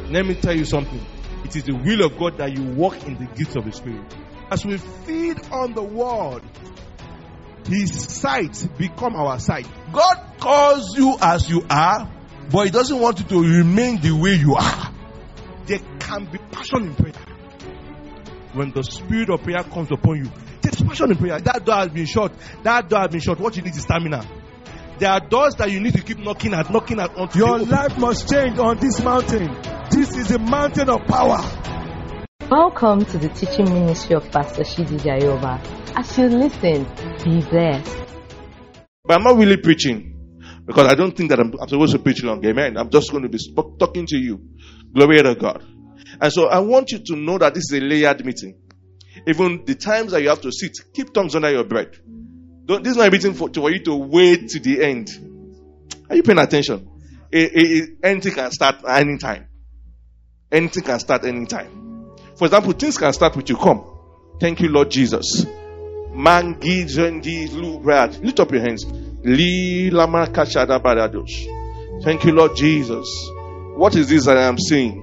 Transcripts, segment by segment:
Let me tell you something. It is the will of God that you walk in the gifts of the Spirit. As we feed on the word, His sight become our sight. God calls you as you are, but He doesn't want you to remain the way you are. There can be passion in prayer. When the spirit of prayer comes upon you, there's passion in prayer. That door has been shut. What you need is stamina. There are doors that you need to keep knocking at until your life must change on this mountain. This is a mountain of power. Welcome to the teaching ministry of Pastor Shidi Jayoba. As you listen, be blessed. But I'm not really preaching, because I don't think that I'm supposed to preach long. Amen. I'm just going to be talking to you. Glory to God. And so I want you to know that this is a layered meeting. Even the times that you have to sit, keep tongues under your breath. This is not a meeting for you to wait to the end. Are you paying attention? Anything can start anytime. Anything can start anytime. For example, things can start with you. Come. Thank you, Lord Jesus. Lift up your hands. Thank you, Lord Jesus. What is this that I am saying?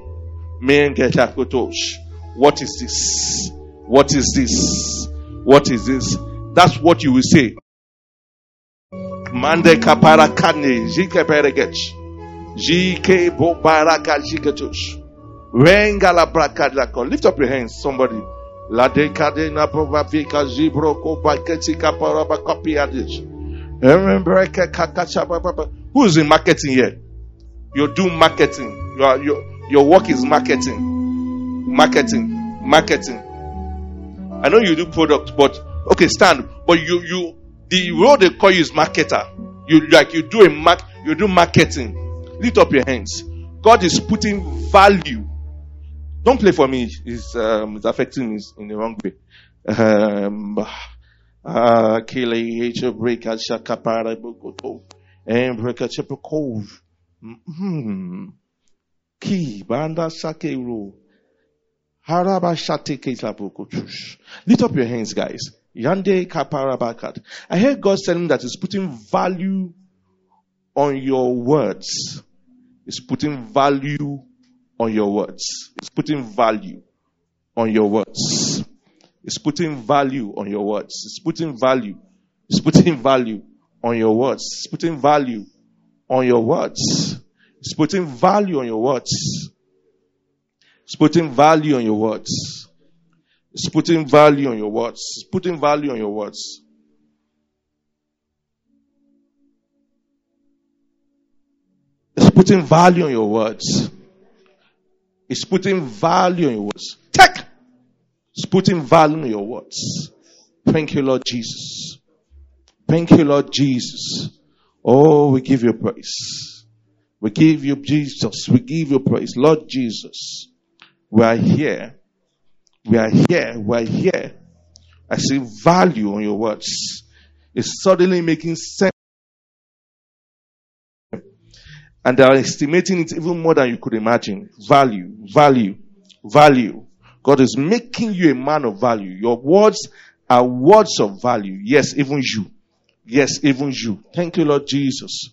What is this? What is this? What is this? That's what you will say. Mande kapara kane jike peregech jike bobaraka jiketush rengala brakadako. Lift up your hands, somebody. La decade na provavika jibro ko baketi kapara bakopi adish. Who is in marketing here? You do marketing. Your work is marketing. Marketing. I know you do product, but okay, stand. But the role they call you is marketer. You do marketing. Lift up your hands. God is putting value. Don't play for me. It's affecting me in the wrong way. Ki banda sakero. Lift up your hands, guys. Yande kaparabakat. I heard God telling that He's putting value on your words. He's putting value on your words. He's putting value on your words. He's putting value on your words. He's putting value. He's putting value on your words. He's putting value on your words. He's putting value on your words. It's putting value on your words. It's putting value on your words. It's putting value on your words. It's putting value on your words. It's putting value on your words. Take! It's putting value on your words. Thank you, Lord Jesus. Thank you, Lord Jesus. Oh, we give you praise. We give you Jesus. We give you praise. Lord Jesus. We are here. We are here. We are here. I see value on your words. It's suddenly making sense. And they are estimating it even more than you could imagine. Value. God is making you a man of value. Your words are words of value. Yes, even you. Yes, even you. Thank you, Lord Jesus.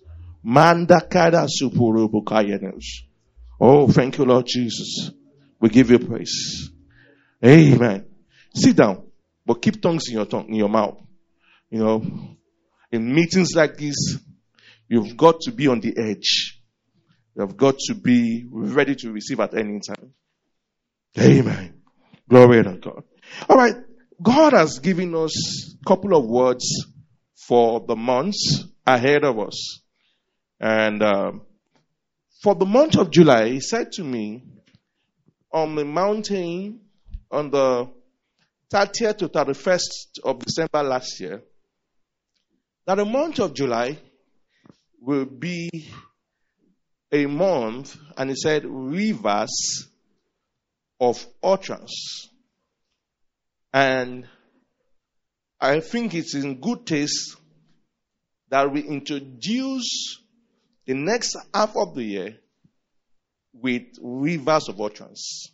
Oh, thank you, Lord Jesus. We give you praise. Amen. Sit down, but keep tongues in your mouth. You know, in meetings like this, you've got to be on the edge. You've got to be ready to receive at any time. Amen. Glory to God. All right. God has given us a couple of words for the months ahead of us. And for the month of July, He said to me, on the mountain on the 30th to 31st of December last year, that the month of July will be a month, and He said, rivers of utterance. And I think it's in good taste that we introduce the next half of the year with rivers of utterance.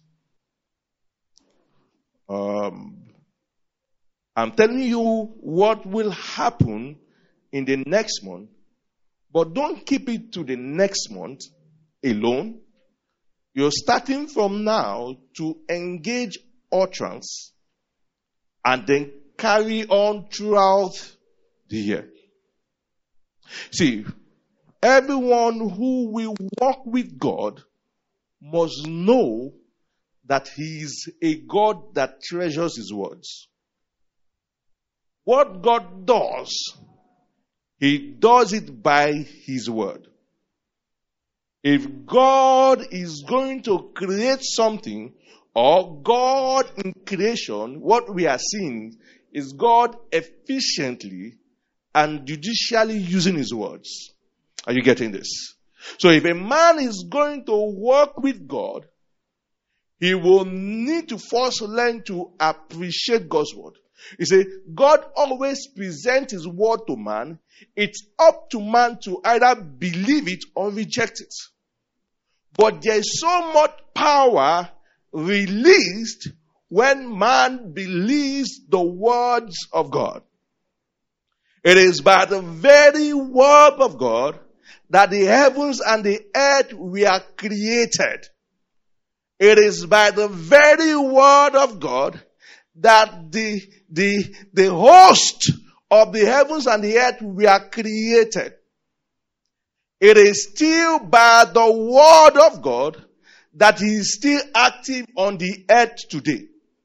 I'm telling you what will happen in the next month, but don't keep it to the next month alone. You're starting from now to engage utterance and then carry on throughout the year. See, everyone who will walk with God must know that He is a God that treasures His words. What God does, He does it by His word. If God is going to create something, or God in creation, what we are seeing is God efficiently and judicially using His words. Are you getting this? So if a man is going to work with God, he will need to first learn to appreciate God's word. You see, God always presents His word to man. It's up to man to either believe it or reject it. But there is so much power released when man believes the words of God. It is by the very word of God that the heavens and the earth were created. It is by the very word of God that the host of the heavens and the earth were created. It is still by the word of God that He is still active on the earth today.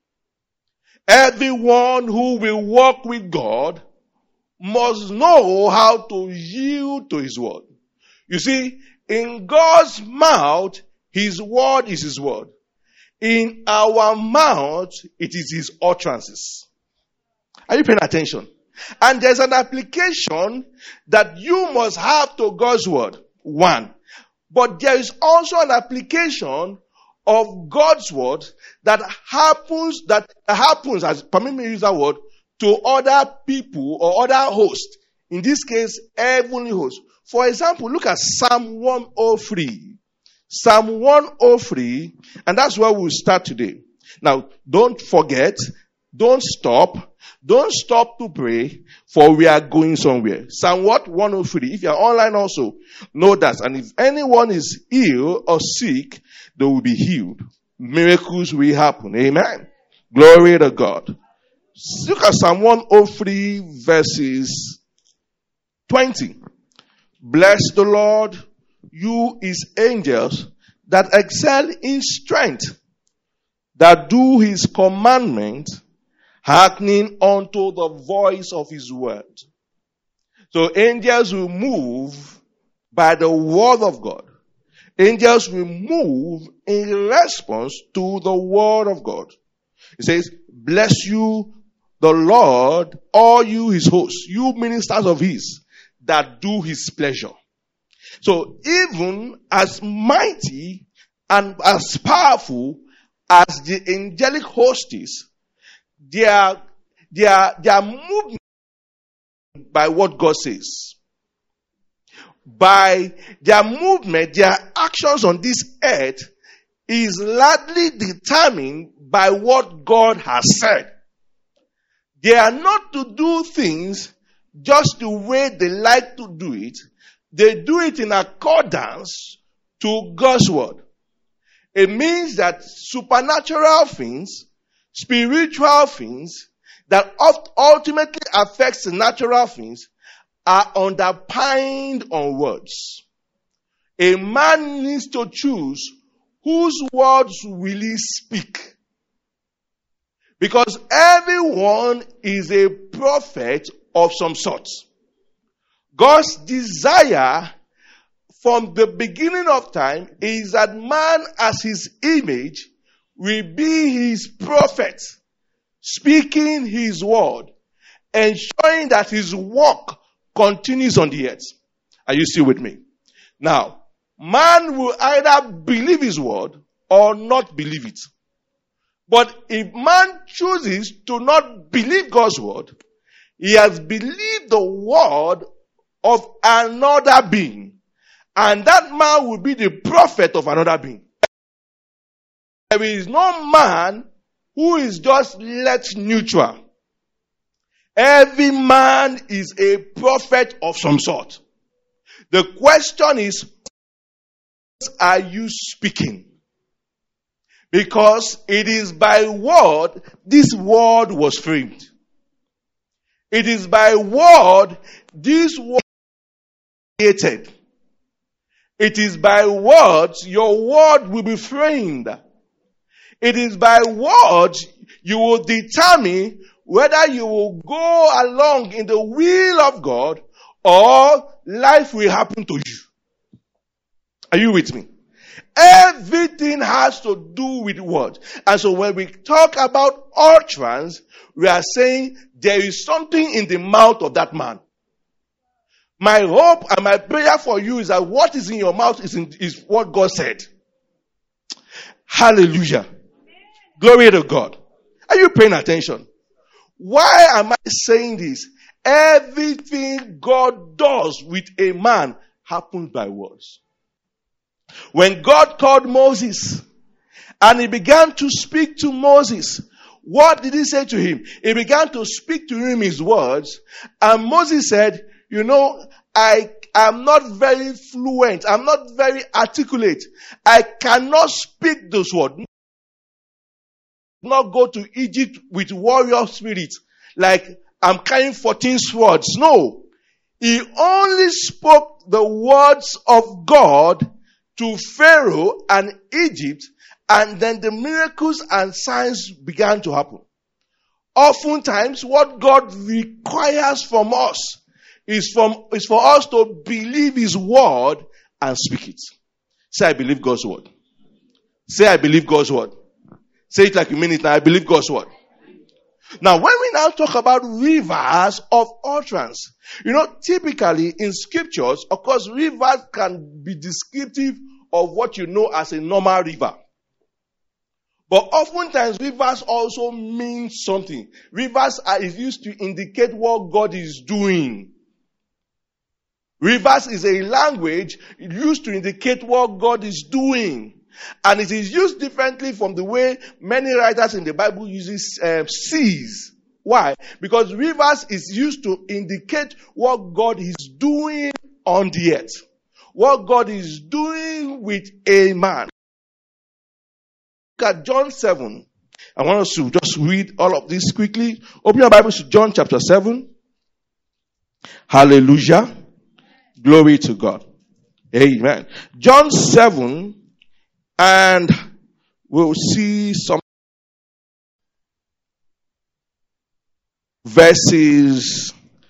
Everyone who will walk with God must know how to yield to His word. You see, in God's mouth, His word is His word. In our mouth, it is His utterances. Are you paying attention? And there's an application that you must have to God's word. One. But there is also an application of God's word that happens, as permit me to use that word, to other people or other hosts. In this case, heavenly hosts. For example, look at Psalm 103. Psalm 103, and that's where we'll start today. Now, don't forget, don't stop to pray, for we are going somewhere. Psalm 103. If you are online also, know that. And if anyone is ill or sick, they will be healed. Miracles will happen. Amen. Glory to God. Look at Psalm 103 verses 20. Bless the Lord, you His angels that excel in strength, that do His commandment, hearkening unto the voice of His word. So angels will move by the word of God. Angels will move in response to the word of God. It says, bless you the Lord, all you His hosts, you ministers of His, that do His pleasure. So even as mighty and as powerful as the angelic host is, their movement by what God says. By their movement, their actions on this earth is largely determined by what God has said. They are not to do things just the way they like to do it. They do it in accordance to God's word. It means that supernatural things, spiritual things that ultimately affects the natural things are underpinned on words. A man needs to choose whose words will he speak. Because everyone is a prophet of some sort. God's desire from the beginning of time is that man as His image will be His prophet, speaking His word, ensuring that His work continues on the earth. Are you still with me? Now, man will either believe His word or not believe it. But if man chooses to not believe God's word, he has believed the word of another being. And that man will be the prophet of another being. There is no man who is just left neutral. Every man is a prophet of some sort. The question is, what are you speaking? Because it is by word this world was framed. It is by word this world was created. It is by words your word will be framed. It is by words you will determine whether you will go along in the will of God or life will happen to you. Are you with me? Everything has to do with words. And so when we talk about utterance, we are saying there is something in the mouth of that man. My hope and my prayer for you is that what is in your mouth is what God said. Hallelujah. Glory to God. Are you paying attention? Why am I saying this? Everything God does with a man happens by words. When God called Moses and he began to speak to Moses, what did he say to him? He began to speak to him his words, and Moses said, I am not very fluent. I'm not very articulate. I cannot speak those words. Not go to Egypt with warrior spirit, like I'm carrying 14 swords. No. He only spoke the words of God to Pharaoh and Egypt, and then the miracles and signs began to happen. Oftentimes, what God requires from us is for us to believe His word and speak it. Say, I believe God's word. Say, I believe God's word. Say it like you mean it now. I believe God's word. Now, when we now talk about rivers of utterance, typically in scriptures, of course, rivers can be descriptive of what you know as a normal river. But oftentimes, rivers also mean something. Rivers are used to indicate what God is doing. Rivers is a language used to indicate what God is doing. And it is used differently from the way many writers in the Bible uses seas. Why? Because rivers is used to indicate what God is doing on the earth. What God is doing with a man. Look at John 7. I want us to just read all of this quickly. Open your Bibles to John chapter 7. Hallelujah. Glory to God. Amen. John 7. And we'll see some verses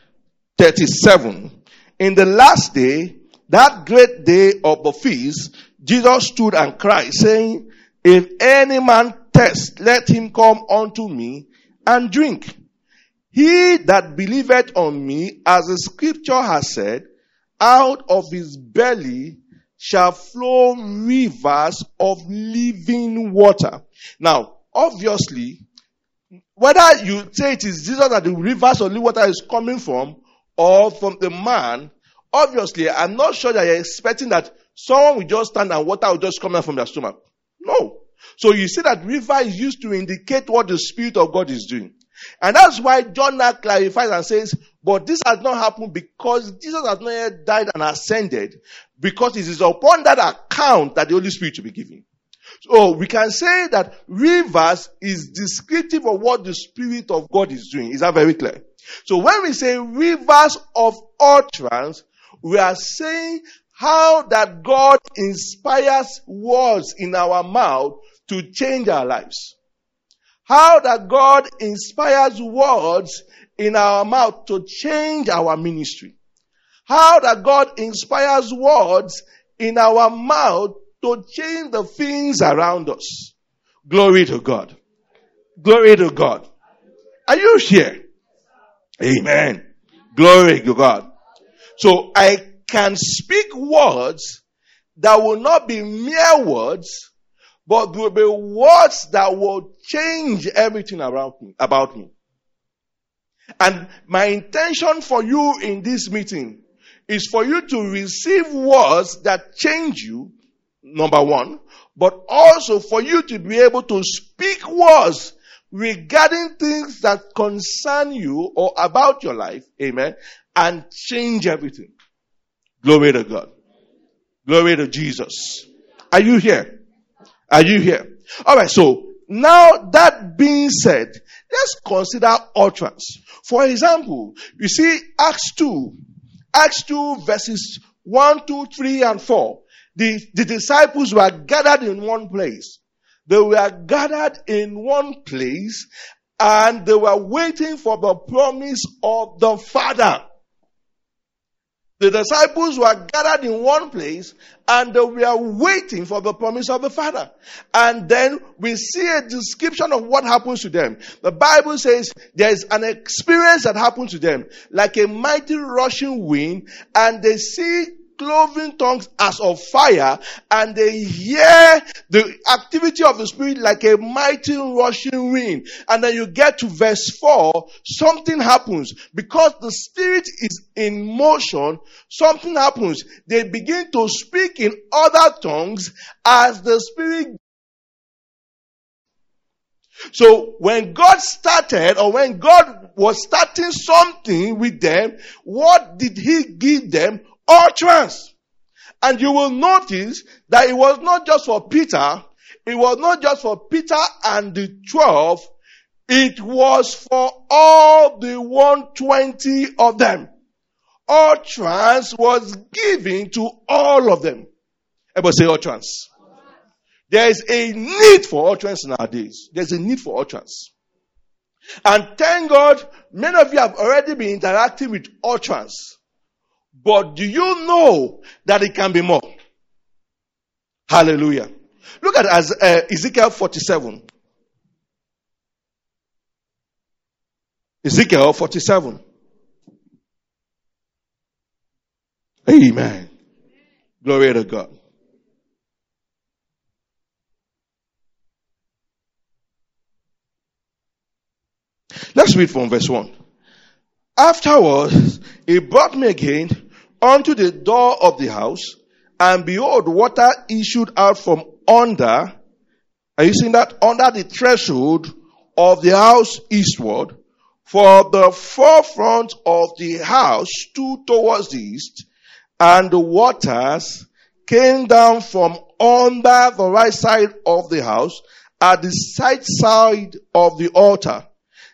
37. In the last day, that great day of the feast, Jesus stood and cried, saying, if any man thirst, let him come unto me and drink. He that believeth on me, as the scripture has said, out of his belly shall flow rivers of living water. Now, obviously, whether you say it is Jesus that the rivers of living water is coming from, or from the man, obviously, I'm not sure that you're expecting that someone will just stand and water will just come out from their stomach. No. So you see that river is used to indicate what the Spirit of God is doing. And that's why John now clarifies and says, but this has not happened because Jesus has not yet died and ascended, because it is upon that account that the Holy Spirit will be given. So we can say that rivers is descriptive of what the Spirit of God is doing. Is that very clear? So when we say rivers of utterance, we are saying how that God inspires words in our mouth to change our lives. How that God inspires words in our mouth to change our ministry. How that God inspires words in our mouth to change the things around us. Glory to God. Glory to God. Are you here? Amen. Glory to God. So I can speak words that will not be mere words, but will be words that will change everything around me, about me. And my intention for you in this meeting is for you to receive words that change you, number one, but also for you to be able to speak words regarding things that concern you or about your life, amen, and change everything. Glory to God. Glory to Jesus. Are you here? Are you here? Alright, so now that being said, let's consider utterance. For example, you see Acts 2 verses 1, 2, 3, and 4. The disciples were gathered in one place. They were gathered in one place and they were waiting for the promise of the Father. The disciples were gathered in one place and they were waiting for the promise of the Father. And then we see a description of what happens to them. The Bible says there is an experience that happened to them like a mighty rushing wind, and they see cloven tongues as of fire, and they hear the activity of the Spirit like a mighty rushing wind. And then you get to verse 4, something happens. Because the Spirit is in motion, something happens. They begin to speak in other tongues as the Spirit. So when God started, or when God was starting something with them, what did He give them? Utterance. And you will notice that it was not just for Peter, it was not just for Peter and the 12, it was for all the 120 of them. Utterance was given to all of them. Everybody say utterance. There is a need for utterance nowadays. There's a need for utterance. And thank God, many of you have already been interacting with utterance. But do you know that it can be more? Hallelujah. Look at Ezekiel 47. Ezekiel 47. Amen. Glory to God. Let's read from verse 1. Afterwards, he brought me again unto the door of the house, and behold, water issued out from under. Are you seeing that? Under the threshold of the house eastward. For the forefront of the house stood towards the east, and the waters came down from under the right side of the house at the side of the altar.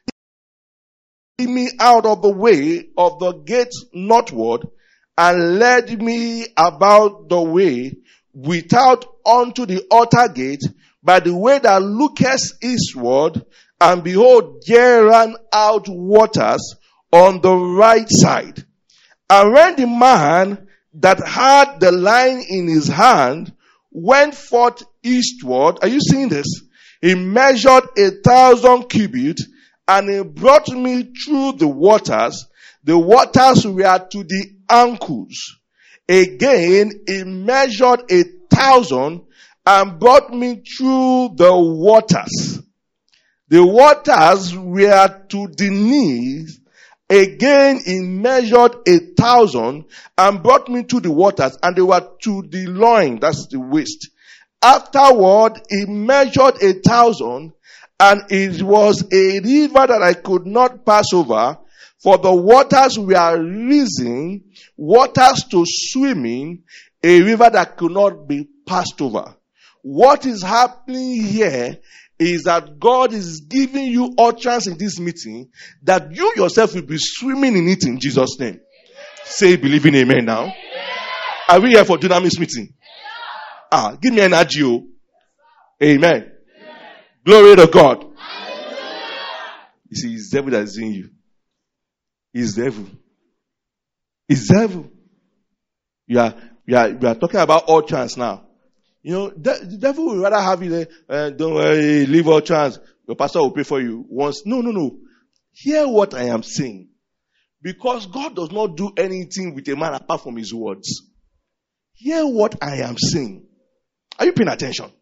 Me out of the way of the gate northward, and led me about the way without unto the altar gate by the way that looketh eastward, and behold, there ran out waters on the right side. And when the man that had the line in his hand went forth eastward, are you seeing this? He measured 1,000 cubits, and he brought me through the waters. The waters were to the ankles. Again, he measured 1,000 and brought me through the waters. The waters were to the knees. Again, he measured 1,000 and brought me to the waters, and they were to the loin, that's the waist. Afterward, he measured 1,000, and it was a river that I could not pass over, for the waters were risen, waters to swimming, a river that could not be passed over. What is happening here is that God is giving you utterance in this meeting that you yourself will be swimming in it in Jesus' name. Say believing amen now. Amen. Are we here for Dunamis meeting? Yeah. Give me an agio. Amen. Amen. Glory to God. Amen. You see, it's devil that is in you. It's devil. It's devil. We are talking about utterance now. You know, the devil will rather have you there, don't worry, leave all chance. Your pastor will pray for you once. No. Hear what I am saying. Because God does not do anything with a man apart from his words. Hear what I am saying. Are you paying attention?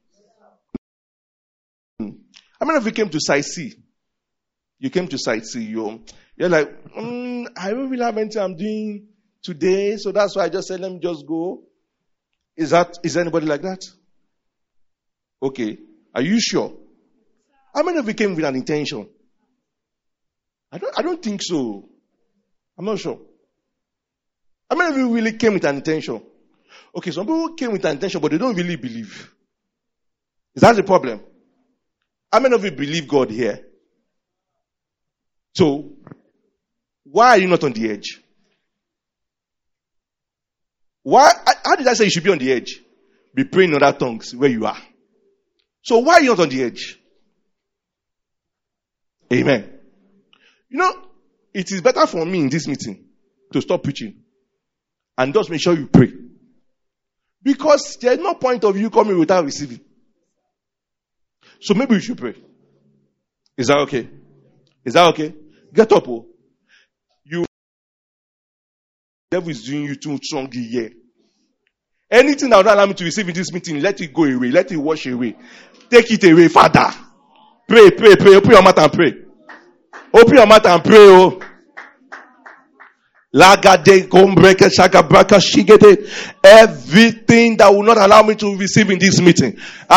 How many of you came to Site C? You came to Site C. You're like, I don't really have anything I'm doing today, so that's why I just said, let me just go. Is anybody like that? Okay. Are you sure? How many of you came with an intention? I don't think so. I'm not sure. How many of you really came with an intention? Okay, some people came with an intention, but they don't really believe. Is that the problem? How many of you believe God here? So, why are you not on the edge? How did I say you should be on the edge? Be praying in other tongues where you are. So why are you not on the edge? Amen. You know, it is better for me in this meeting to stop preaching and just make sure you pray. Because there is no point of you coming without receiving. So maybe you should pray. Is that okay? Is that okay? Get up, oh. The devil is doing you too strongly here. Anything that would allow me to receive in this meeting, let it go away. Let it wash away. Take it away, Father. Pray, pray, pray. Open your mouth and pray. Open your mouth and pray, oh. Everything that will not allow me to receive in this meeting.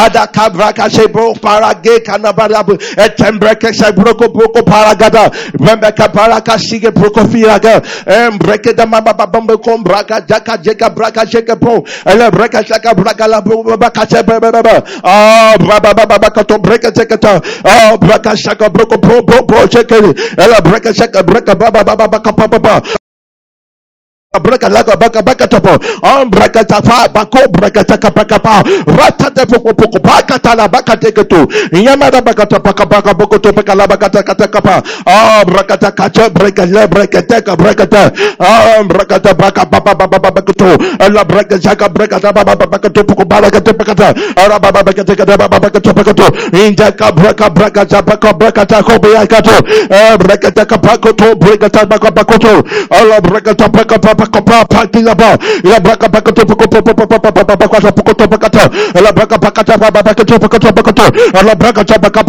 Braka laga baka topo braka tafa bako braka taka baka pa rata de poko baka tala baka teketu yamada baka baka boko to baka la baka taka pa braka taka braka le braka taka braka ta braka ta baka baka to la braka jaka braka ta baka to poko baka to baka ta ara baka taka baka to baka to inja ka braka ta baka ta ko baka to braka taka baka to braka ta baka to ala braka ta baka Pakilaba, La Braca Bacato, La Braca Bacata, La Braca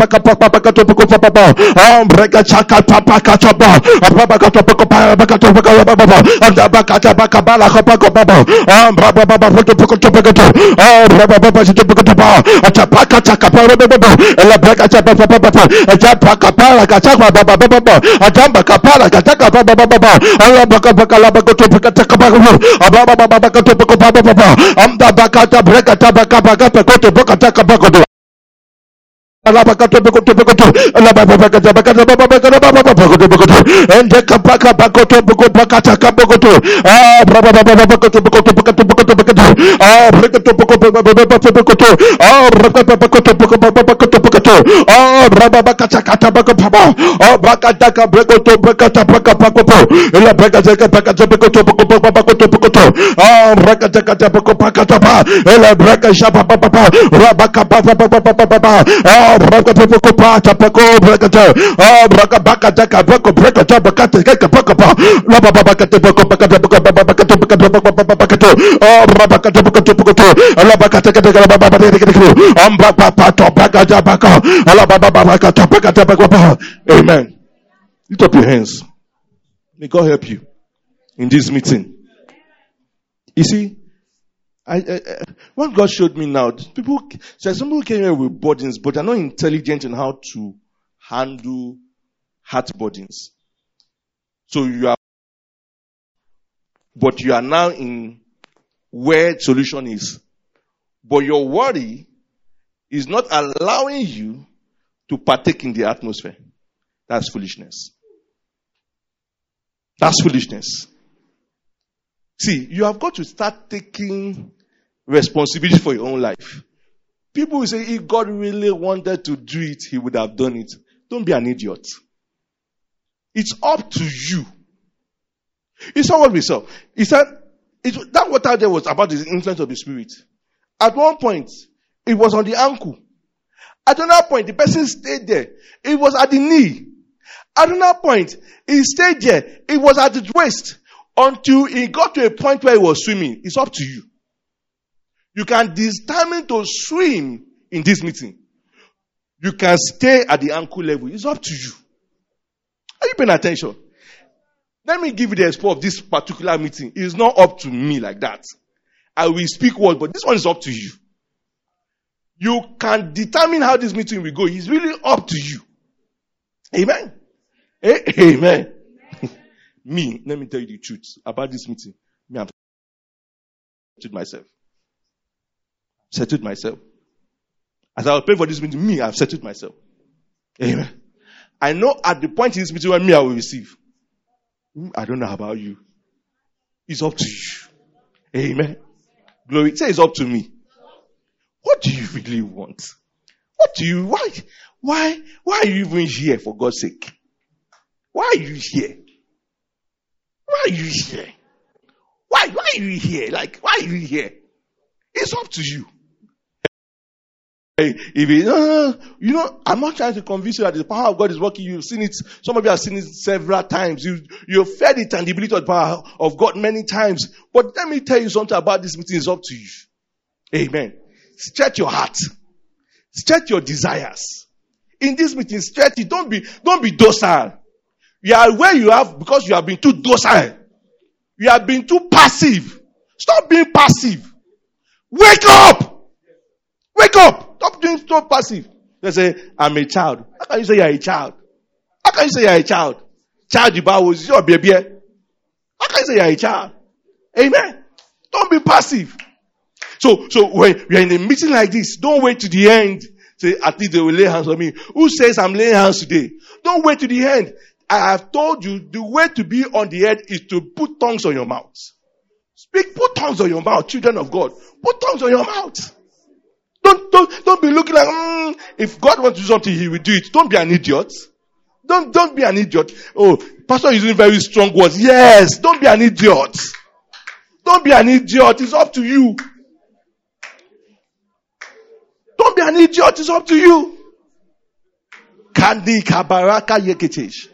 Breca Chaka Papacataba, Abacato, and the Bacata Bacabala, Hopacobabo, Brababa, Atapaka Chaka, La Braca Chapa, Atapaka Catapa, Atamba Capala, Cataka, Alabakato and the Kapaka Bakoto Bakata Kabokoto Amen. Lift up your hands. May God help you in this meeting. You see, what God showed me now, some people came here with burdens, but they're not intelligent in how to handle heart burdens. So you are now in where solution is. But your worry is not allowing you to partake in the atmosphere. That's foolishness. That's foolishness. See, you have got to start taking responsibility for your own life. People will say, if God really wanted to do it, he would have done it. Don't be an idiot. It's up to you. It's not what we saw. He said, that water there was about the influence of the Spirit. At one point, it was on the ankle. At another point, the person stayed there. It was at the knee. At another point, he stayed there. It was at the waist. Until he got to a point where he was swimming. It's up to you. You can determine to swim in this meeting. You can stay at the ankle level. It's up to you. Are you paying attention? Let me give you the expo of this particular meeting. It's not up to me like that. I will speak words, but this one is up to you. You can determine how this meeting will go. It's really up to you. Amen. Amen. Me, let me tell you the truth about this meeting. Me, I've settled myself. Settled myself. As I was praying for this meeting, I've settled myself. Amen. I know at the point in this meeting when me I will receive. I don't know about you. It's up to you. Amen. Glory. Say it's up to me. What do you really want? Why are you even here, for God's sake? Why are you here? Why are you here? Why are you here? Like, why are you here? It's up to you. Hey, I'm not trying to convince you that the power of God is working. You've seen it. Some of you have seen it several times. You've felt the tangibility of the power of God many times. But let me tell you something about this meeting. It's up to you. Amen. Stretch your heart. Stretch your desires. In this meeting, stretch it. Don't be docile. You are where you have because you have been too docile. You have been too passive. Stop being passive. Wake up! Wake up! Stop being so passive. They say, I'm a child. How can you say you're a child? How can you say you're a child? Child, the Bible is your baby. How can you say you're a child? Amen. Don't be passive. So when you're in a meeting like this, don't wait to the end. Say, at least they will lay hands on me. Who says I'm laying hands today? Don't wait to the end. I have told you the way to be on the earth is to put tongues on your mouth. Put tongues on your mouth, children of God. Put tongues on your mouth. Don't be looking like, if God wants to do something, He will do it. Don't be an idiot. Don't be an idiot. Oh, pastor is using very strong words. Yes, don't be an idiot. Don't be an idiot. It's up to you. Don't be an idiot. It's up to you. Kandi kabaraka yeketesh.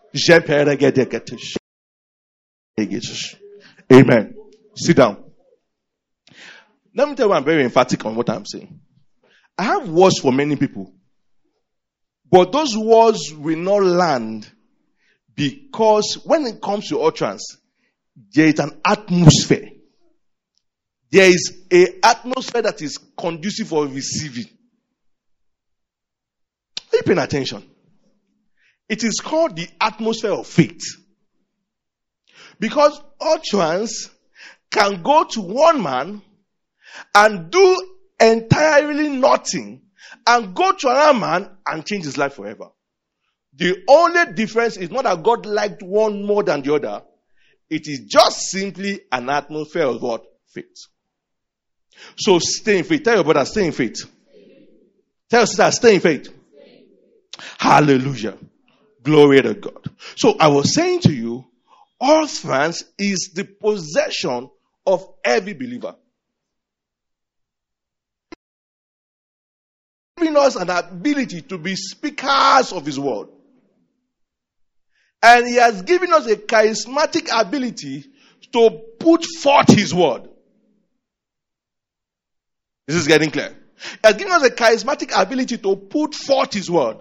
Amen. Sit down. Let me tell you, I'm very emphatic on what I'm saying. I have words for many people. But those words will not land because when it comes to utterance, there is an atmosphere. There is an atmosphere that is conducive for receiving. Are you paying attention? It is called the atmosphere of faith. Because utterance can go to one man and do entirely nothing and go to another man and change his life forever. The only difference is not that God liked one more than the other. It is just simply an atmosphere of what? Faith. So stay in faith. Tell your brother, stay in faith. Tell your sister, stay in faith. Hallelujah. Glory to God. So I was saying to you, utterance is the possession of every believer. Giving us an ability to be speakers of His word. And He has given us a charismatic ability to put forth His word. This is getting clear. He has given us a charismatic ability to put forth His word.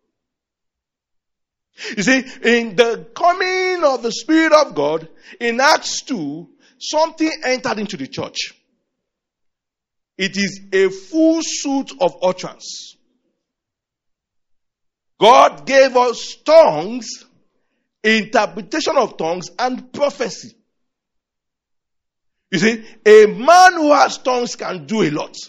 You see, in the coming of the Spirit of God, in Acts 2, something entered into the church. It is a full suit of utterance. God gave us tongues, interpretation of tongues, and prophecy. You see, a man who has tongues can do a lot.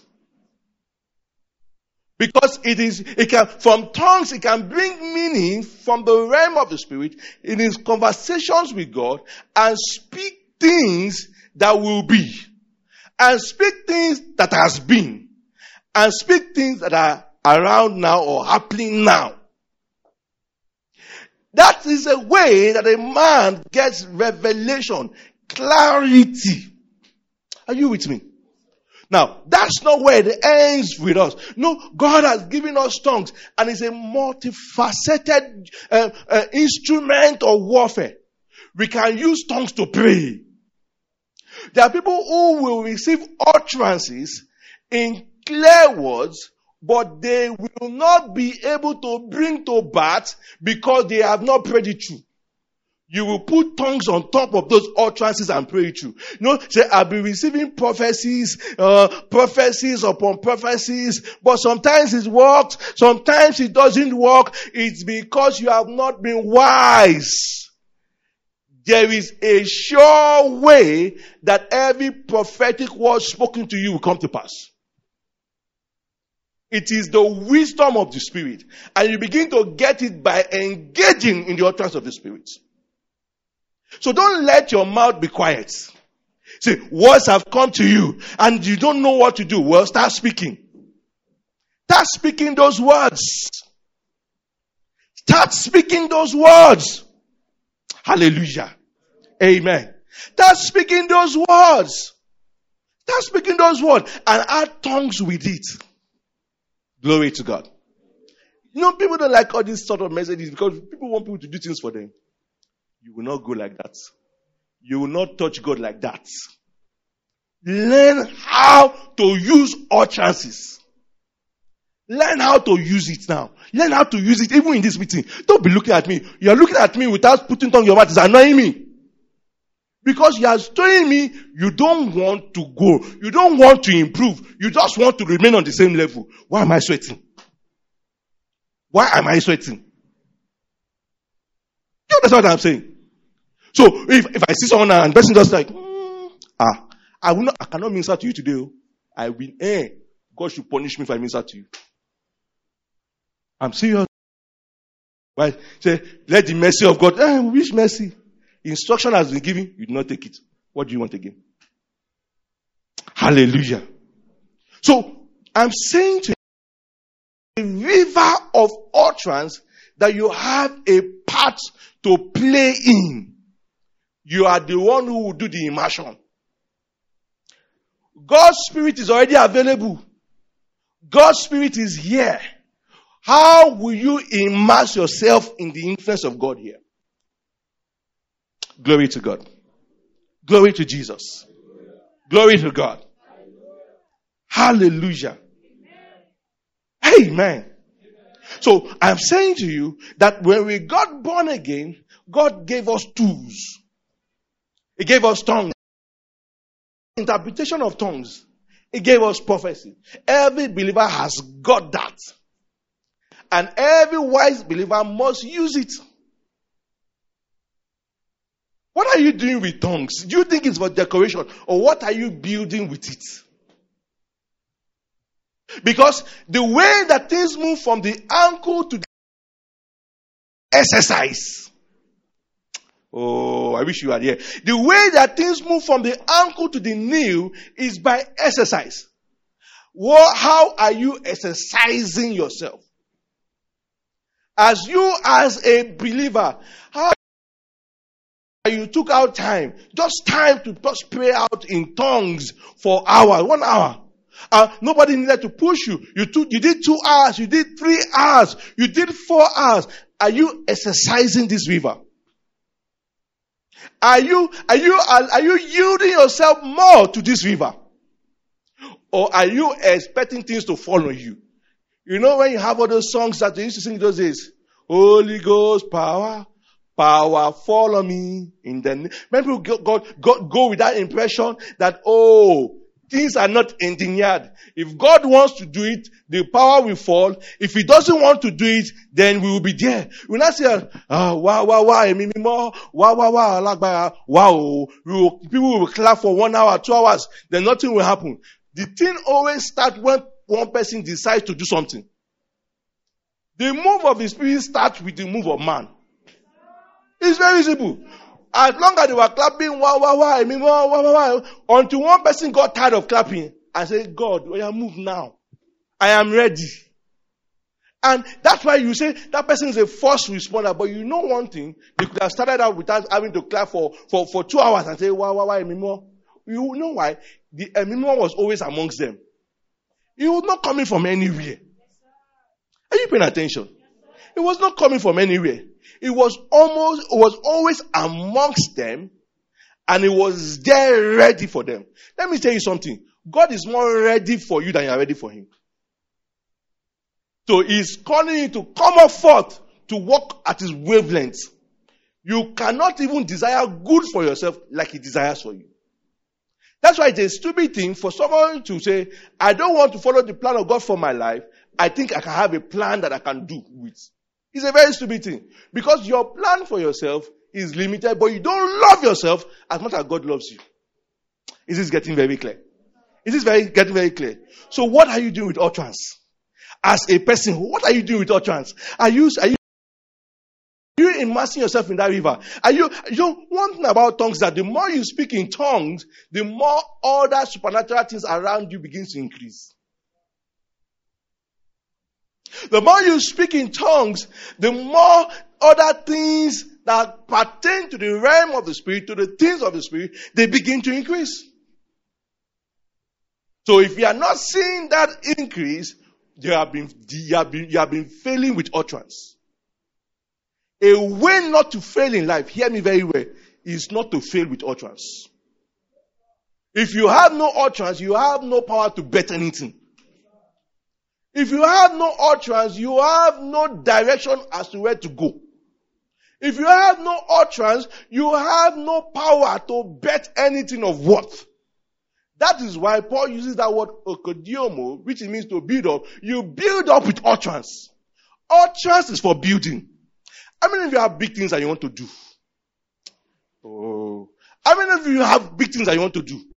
Because from tongues, it can bring meaning from the realm of the Spirit in his conversations with God and speak things that will be. And speak things that has been. And speak things that are around now or happening now. That is a way that a man gets revelation, clarity. Are you with me? Now, that's not where it ends with us. No, God has given us tongues and it's a multifaceted instrument of warfare. We can use tongues to pray. There are people who will receive utterances in clear words, but they will not be able to bring to birth because they have not prayed it through. You will put tongues on top of those utterances and pray it through. Say, I've been receiving prophecies upon prophecies, but sometimes it works, sometimes it doesn't work. It's because you have not been wise. There is a sure way that every prophetic word spoken to you will come to pass. It is the wisdom of the Spirit. And you begin to get it by engaging in the utterance of the Spirit. So don't let your mouth be quiet. Say, words have come to you and you don't know what to do. Well, start speaking. Start speaking those words. Start speaking those words. Hallelujah. Amen. Start speaking those words. Start speaking those words and add tongues with it. Glory to God. You know, people don't like all these sort of messages because people want people to do things for them. You will not go like that. You will not touch God like that. Learn how to use all chances. Learn how to use it now. Learn how to use it even in this meeting. Don't be looking at me. You are looking at me without putting tongue in your mouth. It's annoying me. Because you are showing me you don't want to go. You don't want to improve. You just want to remain on the same level. Why am I sweating? Why am I sweating? You understand what I'm saying? So if I see someone and the person just like, I cannot minister to you today. I will, God should punish me if I minister to you. I'm serious. Right? Say, let the mercy of God, which mercy? Instruction has been given, you do not take it. What do you want again? Hallelujah. So, I'm saying to you, a river of utterance that you have a part to play in. You are the one who will do the immersion. God's Spirit is already available. God's Spirit is here. How will you immerse yourself in the influence of God here? Glory to God. Glory to Jesus. Glory to God. Hallelujah. Amen. So I'm saying to you that when we got born again, God gave us tools. He gave us tongues. Interpretation of tongues. He gave us prophecy. Every believer has got that. And every wise believer must use it. What are you doing with tongues? Do you think it's for decoration? Or what are you building with it? Because the way that things move from the ankle to the exercise. Oh, I wish you were here. The way that things move from the ankle to the knee is by exercise. How are you exercising yourself? As a believer, how you took out time, just time to just pray out in tongues for 1 hour. Nobody needed to push you. You did 2 hours, you did 3 hours, you did 4 hours. Are you exercising this river? Are you yielding yourself more to this river? Or are you expecting things to fall on you? You know when you have all those songs that they used to sing those days? Holy Ghost power, power fall on me. In the name. Many people go with that impression that, things are not engineered. If God wants to do it, the power will fall. If He doesn't want to do it, then we will be there. We will not say, wow. People will clap for 1 hour, 2 hours. Then nothing will happen. The thing always starts when one person decides to do something. The move of the Spirit starts with the move of man. It's very simple. As long as they were clapping, until one person got tired of clapping and said, God, move now. I am ready. And that's why you say that person is a first responder. But you know one thing, they could have started out without having to clap for 2 hours and say, You know why? The Emimo was always amongst them. He was not coming from anywhere. Are you paying attention? It was not coming from anywhere. It was always amongst them, and it was there ready for them. Let me tell you something. God is more ready for you than you are ready for Him. So He's calling you to come up forth to walk at His wavelength. You cannot even desire good for yourself like He desires for you. That's why it's a stupid thing for someone to say, I don't want to follow the plan of God for my life. I think I can have a plan that I can do with. It's a very stupid thing. Because your plan for yourself is limited, but you don't love yourself as much as God loves you. Is this getting very clear? Is this getting very clear? So what are you doing with utterance? as a person, what are you doing with utterance? Are you immersing yourself in that river? One thing about tongues is that the more you speak in tongues, the more other supernatural things around you begins to increase. The more you speak in tongues, the more other things that pertain to the realm of the Spirit, to the things of the Spirit, they begin to increase. So if you are not seeing that increase, you have been failing with utterance. A way not to fail in life, hear me very well, is not to fail with utterance. If you have no utterance, you have no power to bet anything. If you have no utterance, you have no direction as to where to go. If you have no utterance, you have no power to bet anything of worth. That is why Paul uses that word okodiomo, which means to build up. You build up with utterance. Utterance is for building. How many of you have big things that you want to do? Oh. How many of you have big things that you want to do?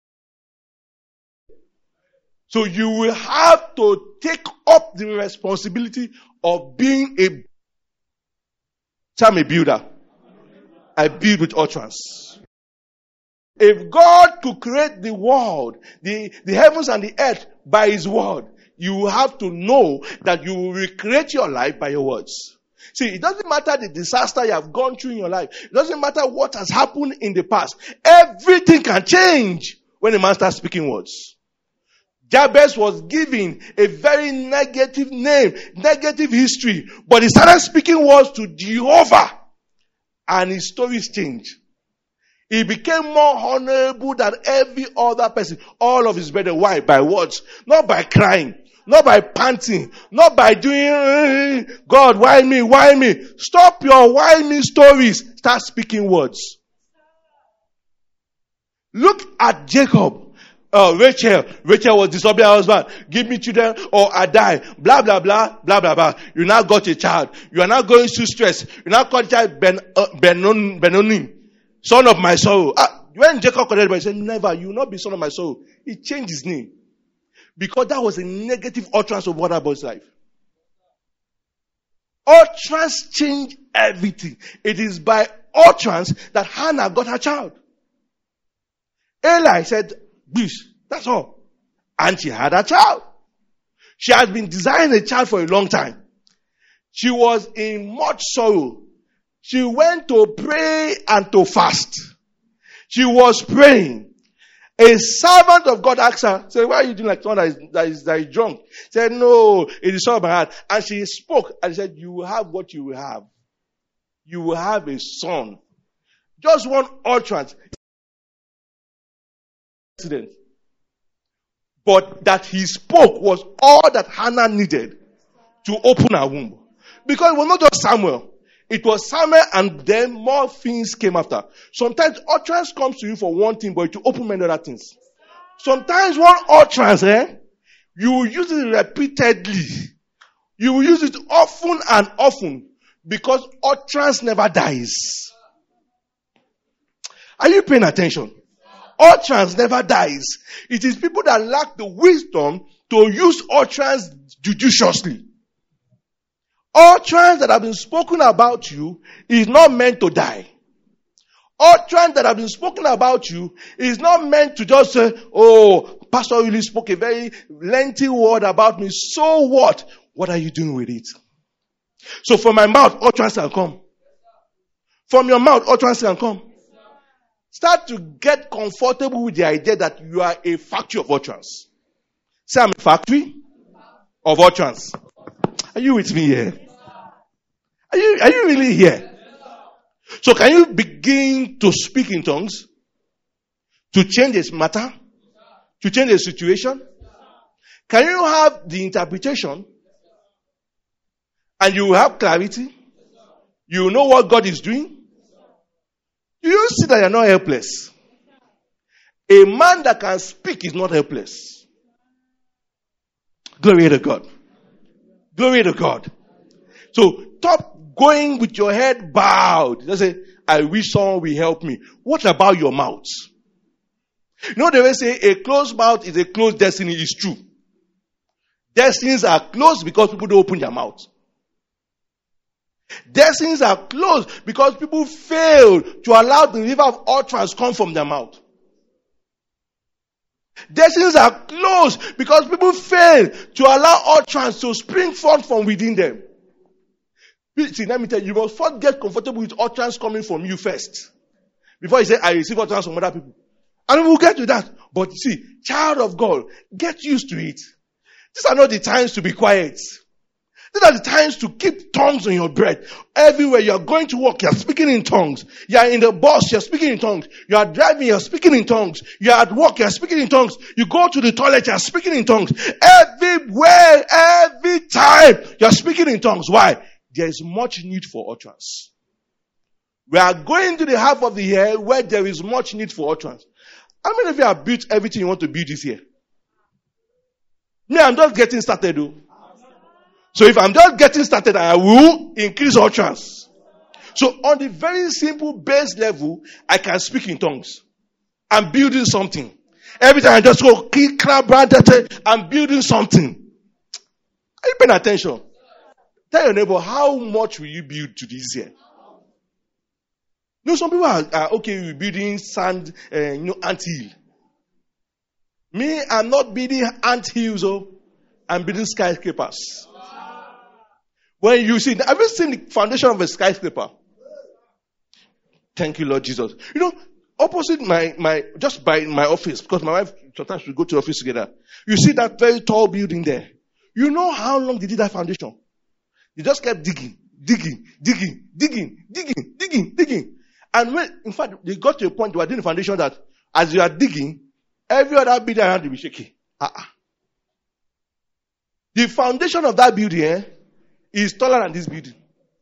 So you will have to take up the responsibility of being I'm a builder. I build with utterance. If God could create the world, the heavens and the earth by His word, you have to know that you will recreate your life by your words. See, it doesn't matter the disaster you have gone through in your life. It doesn't matter what has happened in the past. Everything can change when a man starts speaking words. Jabez was given a very negative name, negative history, but he started speaking words to Jehovah, and his stories changed. He became more honorable than every other person. All of his brethren. Why? By words. Not by crying. Not by panting. Not by doing, God, why me? Why me? Stop your why me stories. Start speaking words. Look at Jacob. Rachel was disobedient husband. Give me children or I die. Blah, blah, blah, blah, blah, blah. You now got a child. You are now going through stress. You now call the child Benoni. Son of my soul. When Jacob called everybody, he said, never, you will not be son of my soul. He changed his name. Because that was a negative utterance of what about his life. Utterance changed everything. It is by utterance that Hannah got her child. Eli said, "Bish, that's all." And she had a child. She has been desiring a child for a long time. She was in much sorrow. She went to pray and to fast. She was praying. A servant of God asked her, said, "Why are you doing like someone that is drunk?" She said, "No, it is all my heart." And she spoke and said, "You will have what you will have. You will have a son." Just one utterance. But that he spoke was all that Hannah needed to open her womb. Because it was not just Samuel. It was Samuel and then more things came after. Sometimes utterance comes to you for one thing, but to open many other things. Sometimes one utterance, you will use it repeatedly. You will use it often and often because utterance never dies. Are you paying attention? Utterance never dies. It is people that lack the wisdom to use utterance judiciously. Utterance that have been spoken about you is not meant to die. Utterance that have been spoken about you is not meant to just say, "Oh, Pastor really spoke a very lengthy word about me. So what? What are you doing with it?" So from my mouth, utterance can come. From your mouth, utterance can come. Start to get comfortable with the idea that you are a factory of utterance. Say, "I'm a factory of utterance." Are you with me here? Are you really here? So can you begin to speak in tongues? To change this matter? To change the situation? Can you have the interpretation? And you will have clarity? You will know what God is doing? You see that you are not helpless. A man that can speak is not helpless. Glory to God. Glory to God. So stop going with your head bowed. Just say, "I wish someone will help me." What about your mouth? You know they will say a closed mouth is a closed destiny. It's true. Destinies are closed because people don't open their mouth. Destinies are closed because people fail to allow the river of utterance come from their mouth. Destinies are closed because people fail to allow utterance to spring forth from within them. See, let me tell you, you must first get comfortable with utterance coming from you first. Before you say, I receive utterance from other people. And we'll get to that. But see, child of God, get used to it. These are not the times to be quiet. These are the times to keep tongues on your breath. Everywhere you are going to work, you are speaking in tongues. You are in the bus, you are speaking in tongues. You are driving, you are speaking in tongues. You are at work, you are speaking in tongues. You go to the toilet, you are speaking in tongues. Everywhere, every time, you are speaking in tongues. Why? There is much need for utterance. We are going to the half of the year where there is much need for utterance. How many of you have built everything you want to build this year? Me, I'm just getting started though. So if I'm just getting started, I will increase utterance. So on the very simple base level, I can speak in tongues. I'm building something. Every time I just go, I'm building something. Are you paying attention? Tell your neighbor, how much will you build to this year? Some people are okay with building ant hill. Me, I'm not building ant hills, I'm building skyscrapers. When you see, have you seen the foundation of a skyscraper? Thank you, Lord Jesus. Opposite just by my office, because my wife sometimes we go to the office together. You see that very tall building there. You know how long they did that foundation? They just kept digging. And when, in fact, they got to a point where they were doing the foundation that as you are digging, every other building around will be shaky. The foundation of that building is taller than this building.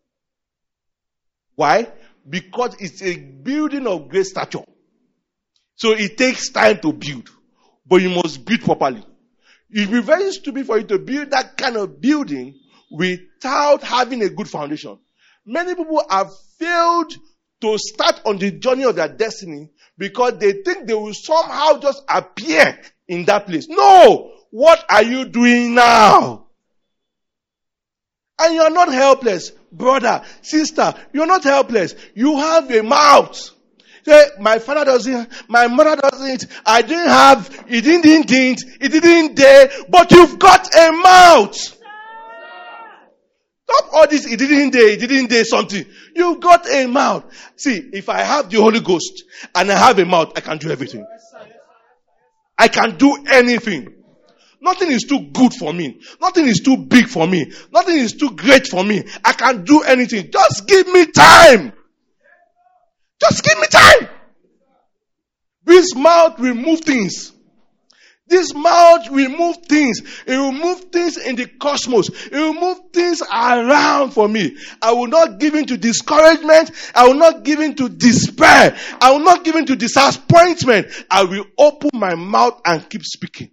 Why? Because it's a building of great stature. So it takes time to build. But you must build properly. It will be very stupid for you to build that kind of building without having a good foundation. Many people have failed to start on the journey of their destiny because they think they will somehow just appear in that place. No! What are you doing now? And you're not helpless. Brother, sister, you're not helpless. You have a mouth. Say, my father doesn't, my mother doesn't, I didn't have, it didn't dare, but you've got a mouth. Stop all this, it didn't dare something. You've got a mouth. See, if I have the Holy Ghost and I have a mouth, I can do everything. I can do anything. Nothing is too good for me. Nothing is too big for me. Nothing is too great for me. I can do anything. Just give me time. Just give me time. This mouth will move things. This mouth will move things. It will move things in the cosmos. It will move things around for me. I will not give in to discouragement. I will not give in to despair. I will not give in to disappointment. I will open my mouth and keep speaking.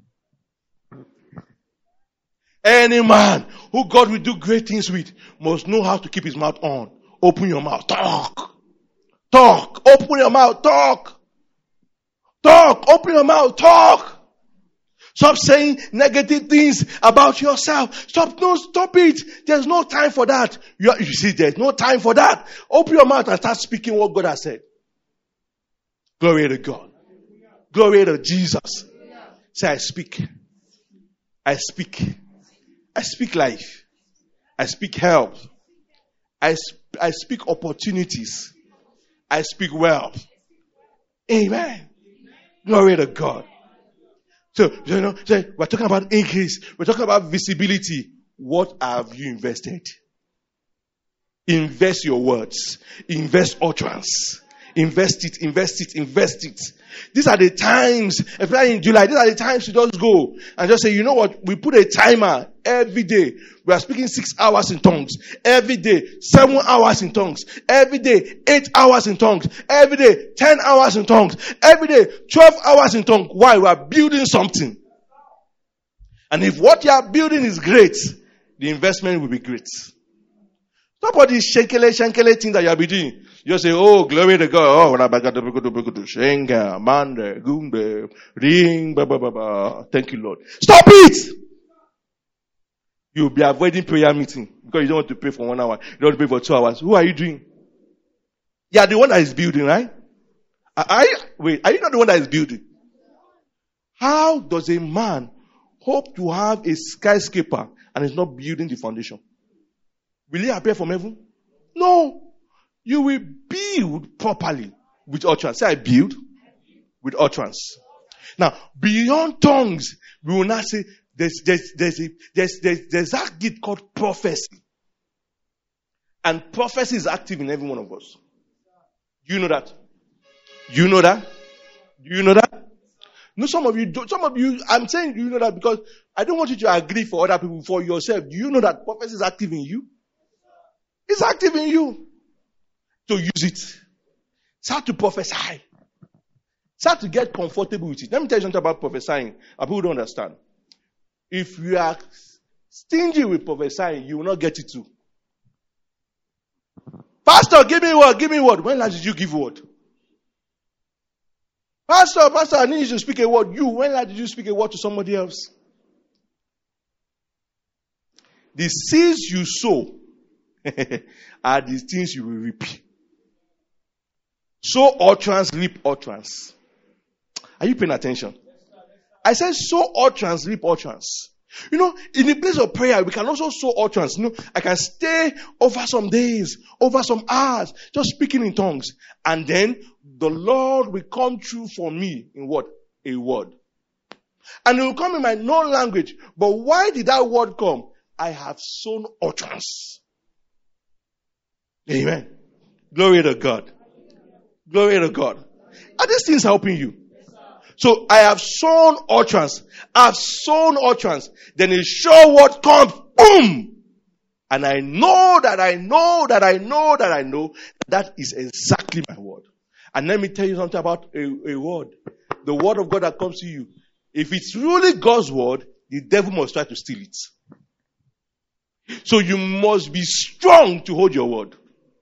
Any man who God will do great things with must know how to keep his mouth on. Open your mouth. Talk. Talk. Open your mouth. Talk. Talk. Open your mouth. Talk. Stop saying negative things about yourself. Stop it. There's no time for that. You see, there's no time for that. Open your mouth and start speaking what God has said. Glory to God. Glory to Jesus. Say, I speak. I speak. I speak life. I speak help. I speak opportunities. I speak wealth. Amen. Glory to God. So, we're talking about increase. We're talking about visibility. What have you invested? Invest your words. Invest utterance. Invest it. These are the times, especially in July, these are the times to just go and just say, you know what, we put a timer every day. We are speaking 6 hours in tongues. Every day, 7 hours in tongues. Every day, 8 hours in tongues. Every day, 10 hours in tongues. Every day, 12 hours in tongues. Why? We are building something. And if what you are building is great, the investment will be great. Stop all these shankele things that you are doing. You say, oh, glory to God. Oh, shenga, mande, gumbe, ring, ba. Thank you, Lord. Stop it! You'll be avoiding prayer meeting because you don't want to pray for 1 hour. You don't want to pray for 2 hours. Who are you doing? You are the one that is building, right? Are you not the one that is building? How does a man hope to have a skyscraper and is not building the foundation? Will he appear from heaven? No. You will build properly with utterance. Say, I build with utterance. Now, beyond tongues, we will not say there's that gift called prophecy. And prophecy is active in every one of us. Do you know that? Do you know that? Do you know that? No, some of you, I'm saying you know that because I don't want you to agree for other people, for yourself. Do you know that prophecy is active in you? It's active in you. So use it. Start to prophesy. Start to get comfortable with it. Let me tell you something about prophesying. People don't understand. If you are stingy with prophesying, you will not get it too. Pastor, give me word, give me word. When last did you give word? Pastor, I need you to speak a word. When last did you speak a word to somebody else? The seeds you sow are the things you will reap. Sow utterance, reap utterance. Are you paying attention? I said sow utterance, reap utterance. In the place of prayer, we can also sow utterance. I can stay over some days, over some hours, just speaking in tongues. And then the Lord will come true for me in what? A word. And it will come in my known language. But why did that word come? I have sown utterance. Amen. Glory to God. Glory to God. Are these things helping you? So I have sown utterance. I've sown utterance. Then a sure word comes. Boom! And I know that is exactly my word. And let me tell you something about a word. The word of God that comes to you. If it's really God's word, the devil must try to steal it. So you must be strong to hold your word.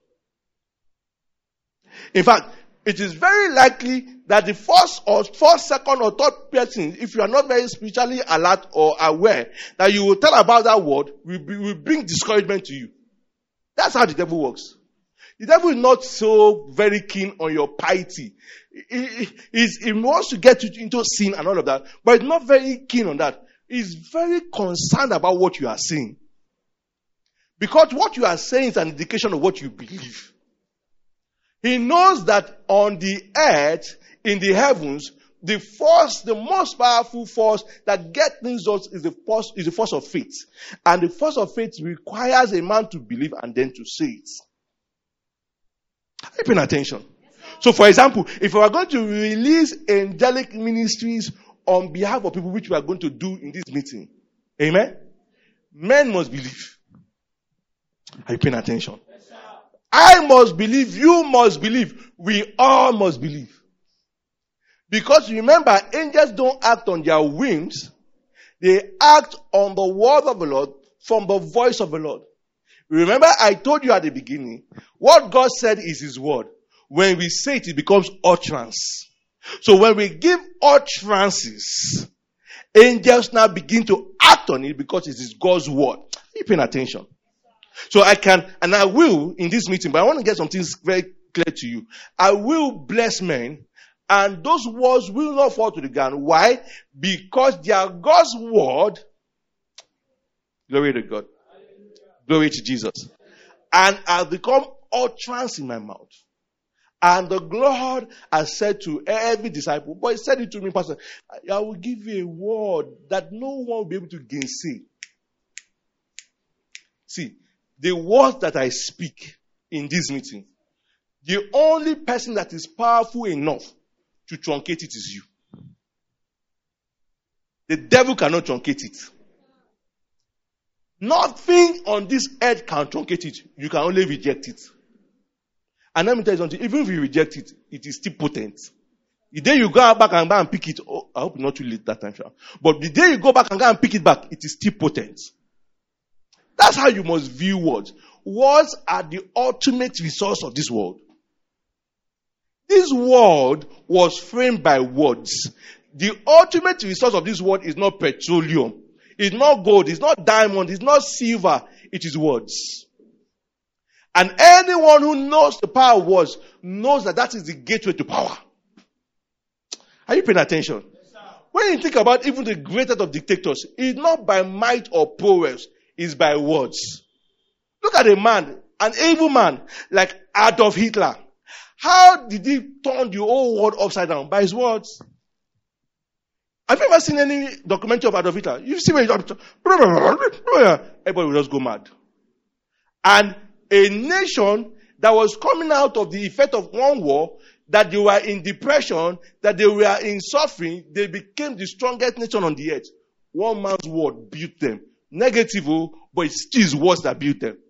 In fact, it is very likely that the first, second, or third person, if you are not very spiritually alert or aware, that you will tell about that word, will bring discouragement to you. That's how the devil works. The devil is not so very keen on your piety. He wants to get you into sin and all of that, but he's not very keen on that. He's very concerned about what you are saying. Because what you are saying is an indication of what you believe. He knows that on the earth, in the heavens, the most powerful force that gets things done is the force of faith. And the force of faith requires a man to believe and then to say it. Are you paying attention? So for example, if we are going to release angelic ministries on behalf of people, which we are going to do in this meeting, amen? Men must believe. Are you paying attention? I must believe, you must believe, we all must believe. Because remember, angels don't act on their whims. They act on the word of the Lord from the voice of the Lord. Remember, I told you at the beginning, what God said is His word. When we say it, it becomes utterance. So when we give utterances, angels now begin to act on it because it is God's word. Are you paying attention? So I can, and I will in this meeting, but I want to get some things very clear to you. I will bless men, and those words will not fall to the ground. Why? Because they are God's word. Glory to God. Glory to Jesus. And I've become utterance in my mouth. And the Lord has said to every disciple, but He said it to me, Pastor, I will give you a word that no one will be able to gainsay. See, the words that I speak in this meeting, the only person that is powerful enough to truncate it is you. The devil cannot truncate it. Nothing on this earth can truncate it. You can only reject it. And let me tell you something, even if you reject it, it is still potent. The day you go back and pick it, I hope not too late that time. But the day you go back and go and pick it back, it is still potent. That's how you must view words. Words are the ultimate resource of this world. This world was framed by words. The ultimate resource of this world is not petroleum. It's not gold. It's not diamond. It's not silver. It is words. And anyone who knows the power of words knows that that is the gateway to power. Are you paying attention? When you think about even the greatest of dictators, it's not by might or prowess. It's by words. Look at a man, an evil man like Adolf Hitler. How did he turn the whole world upside down? By his words. Have you ever seen any documentary of Adolf Hitler? You see when everybody will just go mad. And a nation that was coming out of the effect of one war, that they were in depression, that they were in suffering, they became the strongest nation on the earth. One man's word built them. Negative, but it's still his words that built them.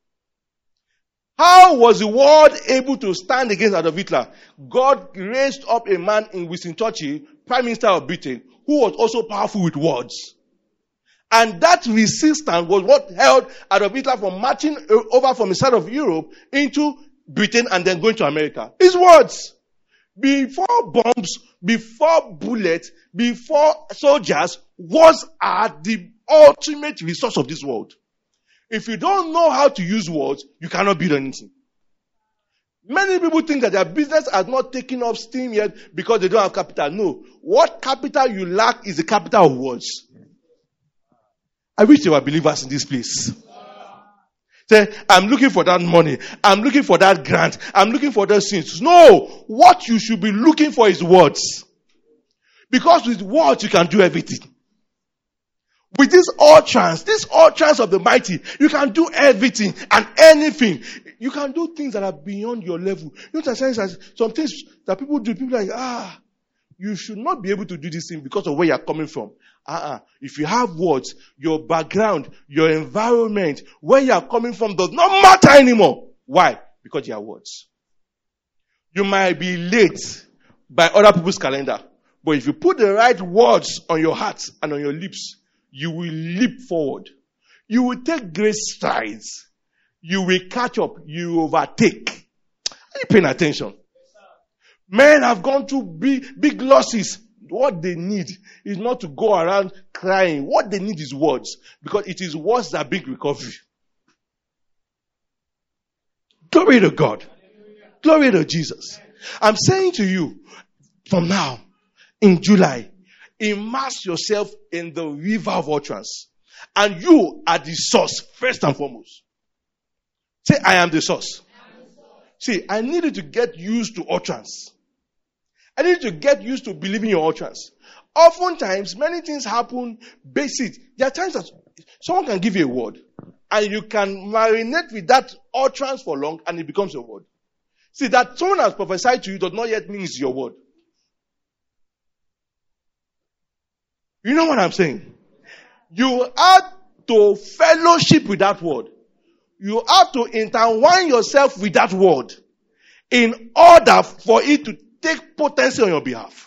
How was the world able to stand against Adolf Hitler? God raised up a man in Winston Churchill, Prime Minister of Britain, who was also powerful with words. And that resistance was what held Adolf Hitler from marching over from the side of Europe into Britain and then going to America. His words. Before bombs, before bullets, before soldiers, words are the ultimate resource of this world. If you don't know how to use words, you cannot build anything. Many people think that their business has not taken up steam yet because they don't have capital. No. What capital you lack is the capital of words. I wish there were believers in this place. Say, I'm looking for that money. I'm looking for that grant. I'm looking for those things. No. What you should be looking for is words. Because with words you can do everything. With this utterance of the mighty, you can do everything and anything. You can do things that are beyond your level. You know, some things that people do, people are like, you should not be able to do this thing because of where you're coming from. If you have words, your background, your environment, where you're coming from does not matter anymore. Why? Because you have words. You might be late by other people's calendar, but if you put the right words on your heart and on your lips, you will leap forward. You will take great strides. You will catch up. You will overtake. Are you paying attention? Men have gone through big losses. What they need is not to go around crying. What they need is words. Because it is words that bring recovery. Glory to God. Glory to Jesus. I'm saying to you, from now, in July, immerse yourself in the river of utterance. And you are the source, first and foremost. Say, I am the source. See, I need you to get used to utterance. I need you to get used to believing your utterance. Oftentimes, many things happen basic. There are times that someone can give you a word, and you can marinate with that utterance for long, and it becomes a word. See, that someone has prophesied to you does not yet mean it's your word. You know what I'm saying? You have to fellowship with that word. You have to intertwine yourself with that word in order for it to take potency on your behalf.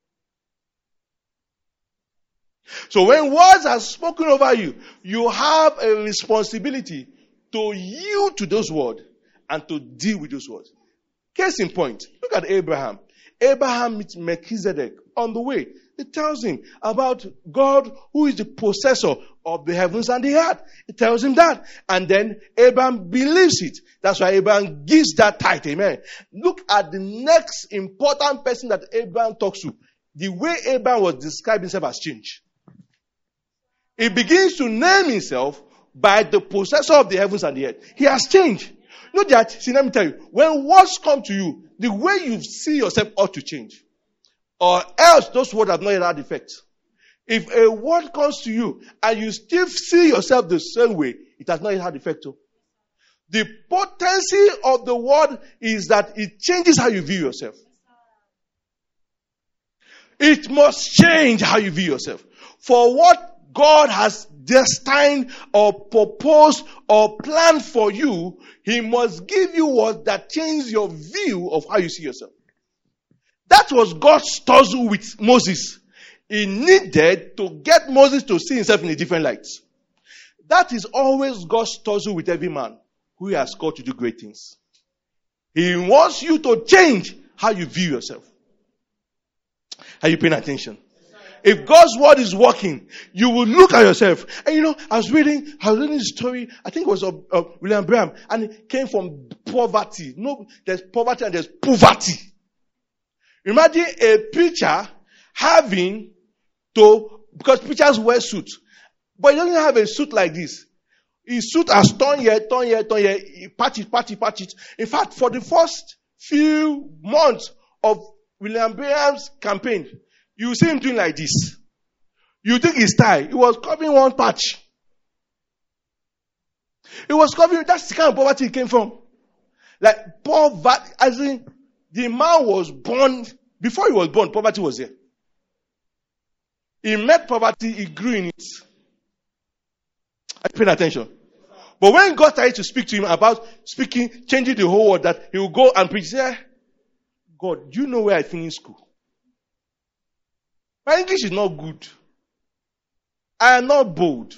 So when words are spoken over you, you have a responsibility to yield to those words and to deal with those words. Case in point, look at Abraham. Abraham meets Melchizedek on the way. It tells him about God who is the possessor of the heavens and the earth. It tells him that. And then Abraham believes it. That's why Abraham gives that tithe. Amen. Look at the next important person that Abraham talks to. The way Abraham was describing himself has changed. He begins to name himself by the possessor of the heavens and the earth. He has changed. Not that, see, let me tell you, when words come to you, the way you see yourself ought to change. Or else those words have not yet had effect. If a word comes to you and you still see yourself the same way, it has not yet had effect too. The potency of the word is that it changes how you view yourself. It must change how you view yourself. For what God has destined or proposed or planned for you, He must give you words that change your view of how you see yourself. That was God's tussle with Moses. He needed to get Moses to see himself in a different light. That is always God's tussle with every man who He has called to do great things. He wants you to change how you view yourself. Are you paying attention? If God's word is working, you will look at yourself. And I was reading the story, I think it was of William Branham, and it came from poverty. There's poverty and there's poverty. Imagine a preacher having to, because preachers wear suits, but he doesn't have a suit like this. His suit has torn here, he patch it. In fact, for the first few months of William Branham's campaign, you see him doing like this. You think his tie, he was covering one patch. That's the kind of poverty he came from. Like poverty, as in, the man was born, before he was born, poverty was there. He met poverty, he grew in it. Are you paying attention? But when God started to speak to him about changing the whole world, that he will go and preach, he said, God, do you know where I finished school? My English is not good. I am not bold.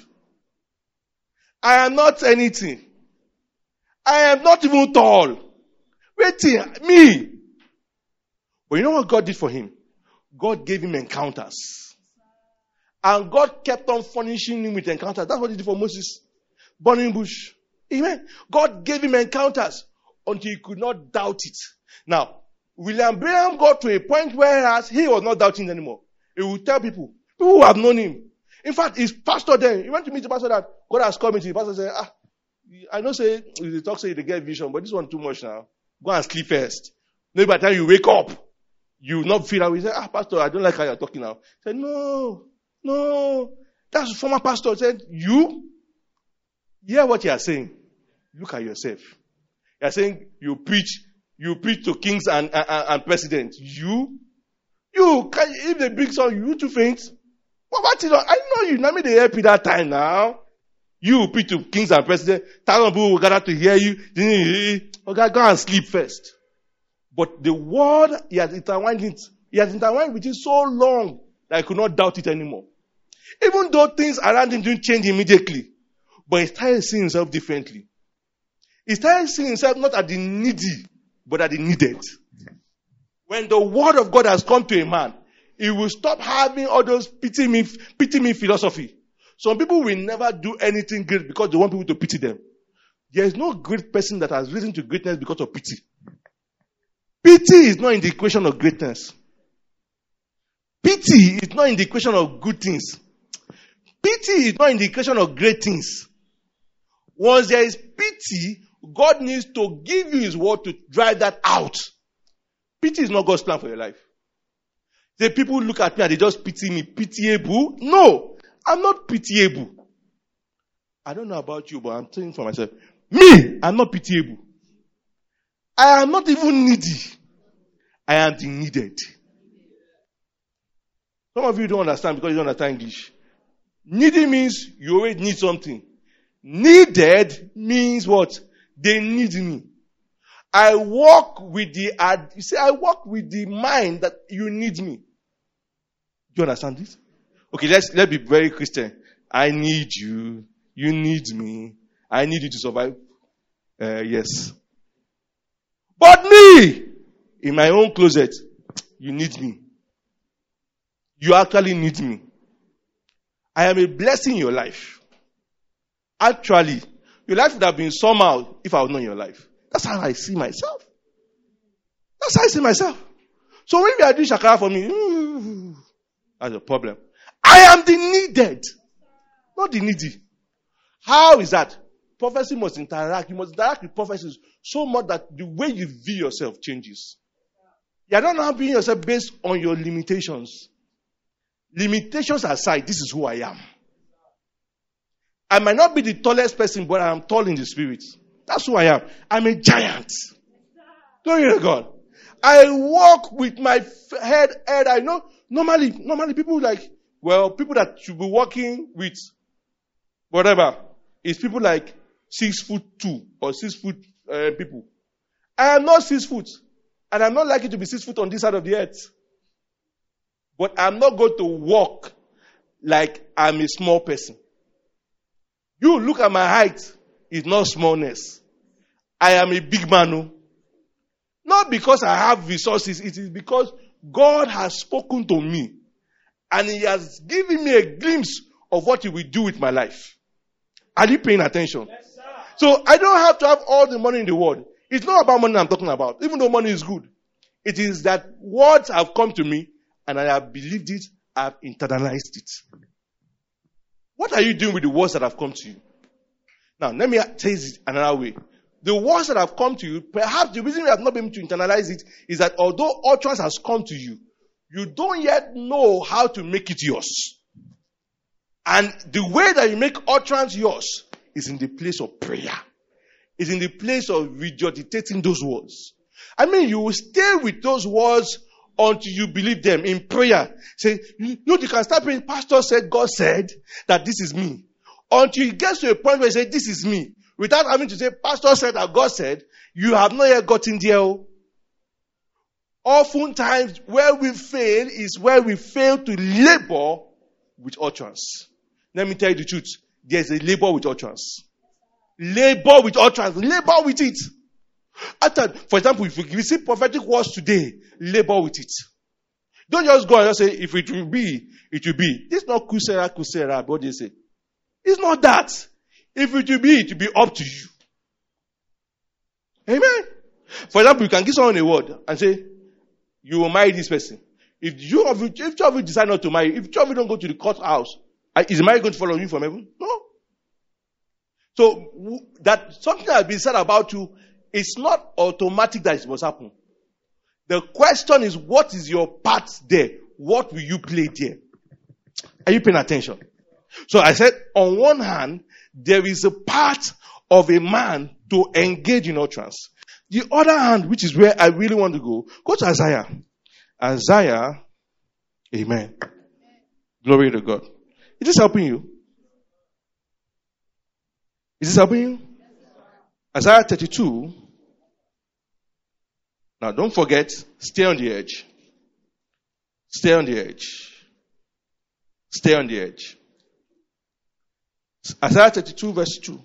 I am not anything. I am not even tall. Wait, me. But you know what God did for him? God gave him encounters. And God kept on furnishing him with encounters. That's what he did for Moses. Burning bush. Amen. God gave him encounters until he could not doubt it. Now, William Branham got to a point where he was not doubting anymore. He would tell people who have known him. In fact, his pastor then, he went to meet the pastor that God has called me to. The pastor said, I know say, the talk say they get vision, but this one too much now. Go and sleep first. Maybe by the time you wake up, you will not feel that way. He said, pastor, I don't like how you're talking now. He said, no. That's the former pastor. He said, you hear what you are saying. Look at yourself. You are saying you preach to kings and presidents. You can, if they bring some, you too faint. What is I know you. Now me they help you that time now. You preach to kings and presidents. Thousands of people will gather to hear you. Okay, go and sleep first. But the word, he has intertwined with it so long that I could not doubt it anymore. Even though things around him didn't change immediately, but he started seeing himself differently. He started seeing himself not as the needy, but as the needed. When the word of God has come to a man, he will stop having all those pity me philosophy. Some people will never do anything great because they want people to pity them. There is no great person that has risen to greatness because of pity. Pity is not in the equation of greatness. Pity is not in the equation of good things. Pity is not in the equation of great things. Once there is pity, God needs to give you his word to drive that out. Pity is not God's plan for your life. The people look at me and they just pity me. Pitiable? No, I'm not pitiable. I don't know about you, but I'm saying for myself. Me, I'm not pitiable. I am not even needy. I am the needed. Some of you don't understand because you don't understand English. Needy means you always need something. Needed means what? They need me. I walk with the mind that you need me. Do you understand this? Okay, let's be very Christian. I need you. You need me. I need you to survive. Yes. But me, in my own closet, you need me. You actually need me. I am a blessing in your life. Actually, your life would have been somehow if I was not in your life. That's how I see myself. That's how I see myself. So when you are doing shakara for me, that's a problem. I am the needed, not the needy. How is that? Prophecy must interact. You must interact with prophecies so much that the way you view yourself changes. You are not now viewing yourself based on your limitations. Limitations aside, this is who I am. I might not be the tallest person, but I am tall in the spirit. That's who I am. I'm a giant. Glory to God. I walk with my head. I know normally people people that should be walking with whatever is people like 6'2" or 6 foot people. I am not 6 foot, and I'm not likely to be 6 foot on this side of the earth. But I'm not going to walk like I'm a small person. You look at my height, it's not smallness. I am a big man. No? Not because I have resources, it is because God has spoken to me And he has given me a glimpse of what he will do with my life. Are you paying attention? Yes, sir. So I don't have to have all the money in the world. It's not about money I'm talking about, even though money is good. It is that words have come to me and I have believed it, I have internalized it. What are you doing with the words that have come to you? Now, let me tell it another way. The words that have come to you, perhaps the reason you have not been able to internalize it is that although utterance has come to you, you don't yet know how to make it yours. And the way that you make utterance yours is in the place of prayer. Is in the place of regurgitating those words. I mean, you will stay with those words until you believe them in prayer. Say, you can start praying, Pastor said, God said that this is me. Until you get to a point where you say, this is me. Without having to say, Pastor said that God said, you have not yet gotten there. Oftentimes, where we fail is where we fail to labor with utterance. Let me tell you the truth. There's a labor with utterance. Labor with utterance. Labor with it. For example, if you receive prophetic words today, labor with it. Don't just go and just say, if it will be, it will be. This is not kusera, what they say. It's not that. If it will be up to you. Amen. For example, you can give someone a word and say, you will marry this person. If two of you decide not to marry, if two of you don't go to the courthouse, is the marriage going to follow you from heaven? No. So, that something that has been said about you, it's not automatic that it must happen. The question is, what is your part there? What will you play there? Are you paying attention? So I said, on one hand, there is a part of a man to engage in utterance. The other hand, which is where I really want to go to Isaiah. Isaiah, amen. Glory to God. Is this helping you? Is this helping you? Isaiah 32. Now don't forget, stay on the edge. Stay on the edge. Stay on the edge. Isaiah 32 verse 2.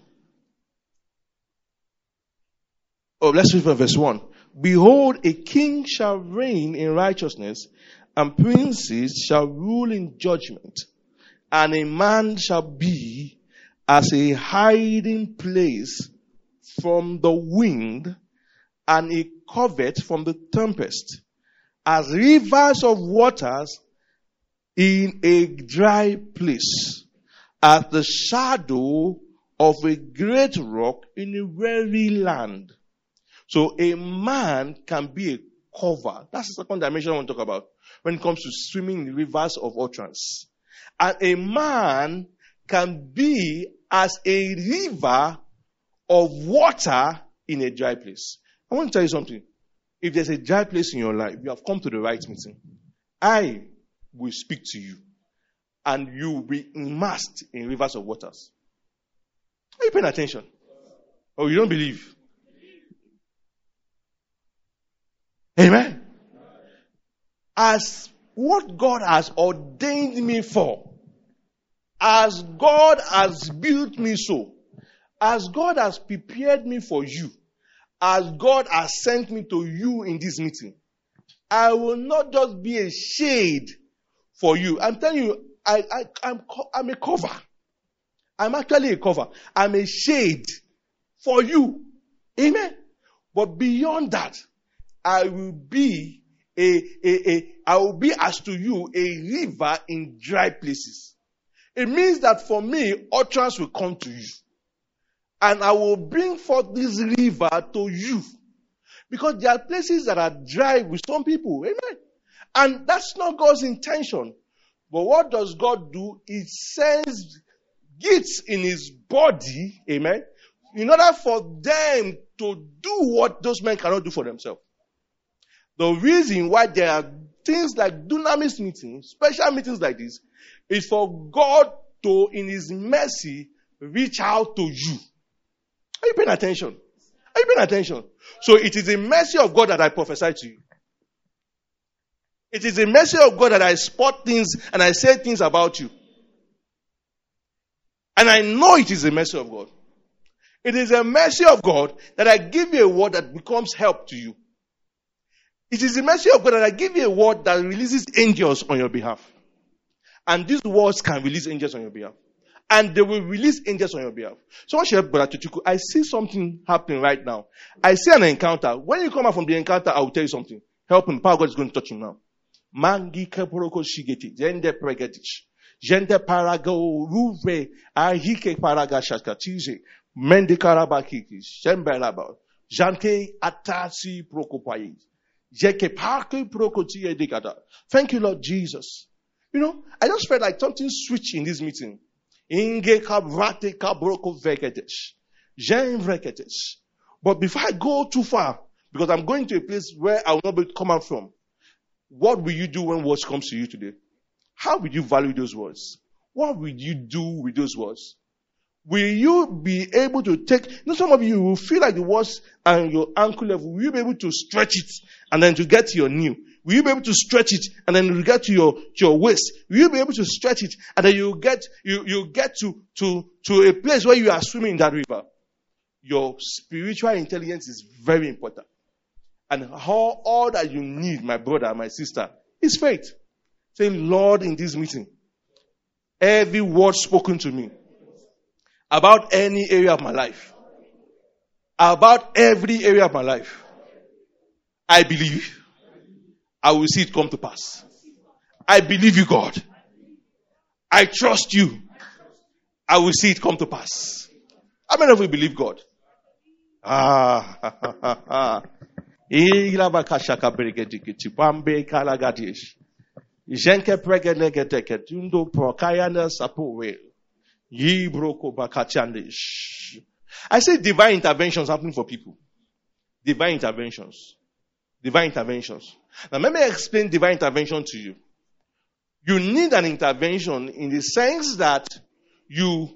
Oh, let's read from verse 1. Behold, a king shall reign in righteousness, and princes shall rule in judgment. And a man shall be as a hiding place from the wind, and a covert from the tempest, as rivers of waters in a dry place, as the shadow of a great rock in a weary land. So a man can be a cover. That's the second dimension I want to talk about when it comes to swimming in the rivers of utterance. And a man can be as a river of water in a dry place. I want to tell you something. If there's a dry place in your life, you have come to the right meeting. I will speak to you, and you will be immersed in rivers of waters. Are you paying attention? Oh, you don't believe? Amen. As what God has ordained me for, as God has built me so, as God has prepared me for you, as God has sent me to you in this meeting, I will not just be a shade for you. I'm telling you, I'm a cover. I'm actually a cover. I'm a shade for you. Amen. But beyond that, I will be I will be as to you a river in dry places. It means that for me, utterance will come to you. And I will bring forth this river to you. Because there are places that are dry with some people. Amen. And that's not God's intention. But what does God do? He sends gifts in his body, amen, in order for them to do what those men cannot do for themselves. The reason why there are things like dunamis meetings, special meetings like this, is for God to, in his mercy, reach out to you. Are you paying attention? Are you paying attention? So it is the mercy of God that I prophesy to you. It is the mercy of God that I spot things and I say things about you. And I know it is the mercy of God. It is a mercy of God that I give you a word that becomes help to you. It is the mercy of God that I give you a word that releases angels on your behalf. And these words can release angels on your behalf. And they will release angels on your behalf. So what should Brother Tuchuku? I see something happening right now. I see an encounter. When you come out from the encounter, I will tell you something. Help him. Power of God is going to touch him now. Mangi keporoko shigeti. Jende pregetich. Jende parago ruve. Ahike paraga shakatize. Mende karabakikis. Jembelaba. Janke atasi prokopayi. Jeke parke prokoti edikata. Thank you, Lord Jesus. You know, I just felt like something switched in this meeting. Inge kabrate kabroko veketesh. Jen veketesh. But before I go too far, because I'm going to a place where I will not be able to come out from, what will you do when words comes to you today? How will you value those words? What will you do with those words? Will you be able to take, some of you will feel like the words and your ankle level, will you be able to stretch it and then to get to your knee? Will you be able to stretch it and then you get to your waist? Will you be able to stretch it and then you get to a place where you are swimming in that river? Your spiritual intelligence is very important. And all that you need, my brother, my sister, is faith. Say, Lord, in this meeting, every word spoken to me about any area of my life, about every area of my life, I believe I will see it come to pass. I believe you, God. I trust you. I will see it come to pass. How many of you believe God? I say divine interventions happening for people. Divine interventions. Divine interventions. Now let me explain divine intervention to you. You need an intervention in the sense that you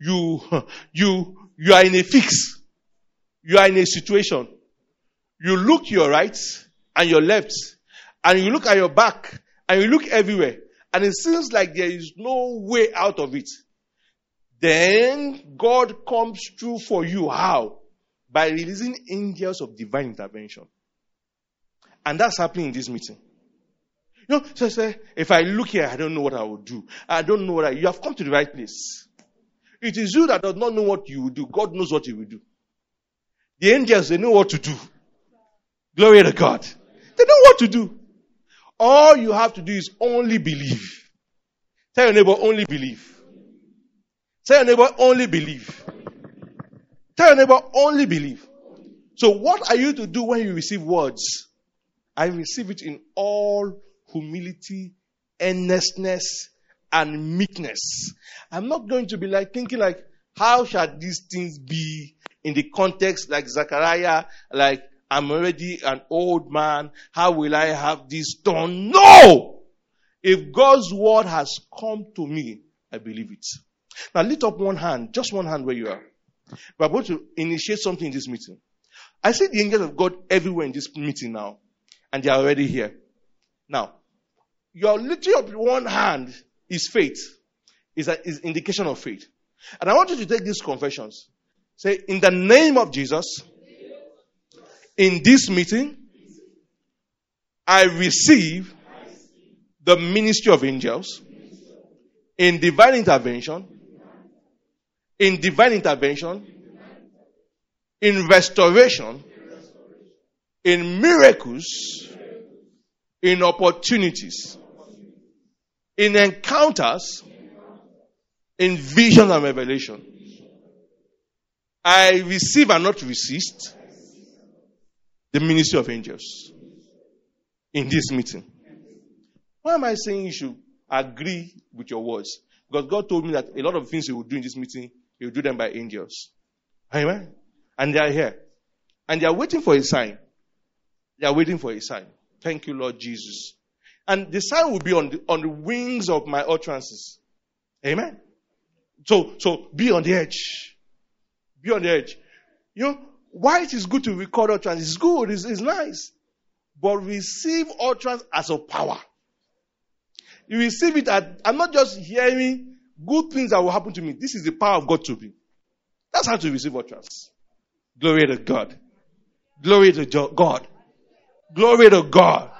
are in a fix. You are in a situation. You look to your right and your left, and you look at your back, and you look everywhere, and it seems like there is no way out of it. Then God comes through for you. How? By releasing angels of divine intervention. And that's happening in this meeting. You know, so say, if I look here, I don't know what I will do. I don't know you have come to the right place. It is you that does not know what you will do. God knows what you will do. The angels, they know what to do. Glory to God. They know what to do. All you have to do is only believe. Tell your neighbor, only believe. Tell your neighbor, only believe. Tell your neighbor, only believe. So what are you to do when you receive words? I receive it in all humility, earnestness, and meekness. I'm not going to be thinking how shall these things be in the context like Zechariah, like I'm already an old man. How will I have this done? No! If God's word has come to me, I believe it. Now lift up one hand, just one hand where you are. We're going to initiate something in this meeting. I see the angels of God everywhere in this meeting now. And they are already here. Now, your lifting up one hand is faith. Is indication of faith. And I want you to take these confessions. Say, in the name of Jesus, in this meeting, I receive the ministry of angels in divine intervention, in restoration, in miracles, in opportunities, in encounters, in vision and revelation. I receive and not resist the ministry of angels in this meeting. Why am I saying you should agree with your words? Because God told me that a lot of things He will do in this meeting, He will do them by angels. Amen? And they are here. And they are waiting for a sign. They are waiting for a sign. Thank you, Lord Jesus. And the sign will be on the wings of my utterances. Amen? So be on the edge. Be on the edge. You know, why it is good to record utterance? It's good, it's nice. But receive utterance as a power. You receive it I'm not just hearing good things that will happen to me. This is the power of God to me. That's how to receive utterance. Glory to God. Glory to God. Glory to God.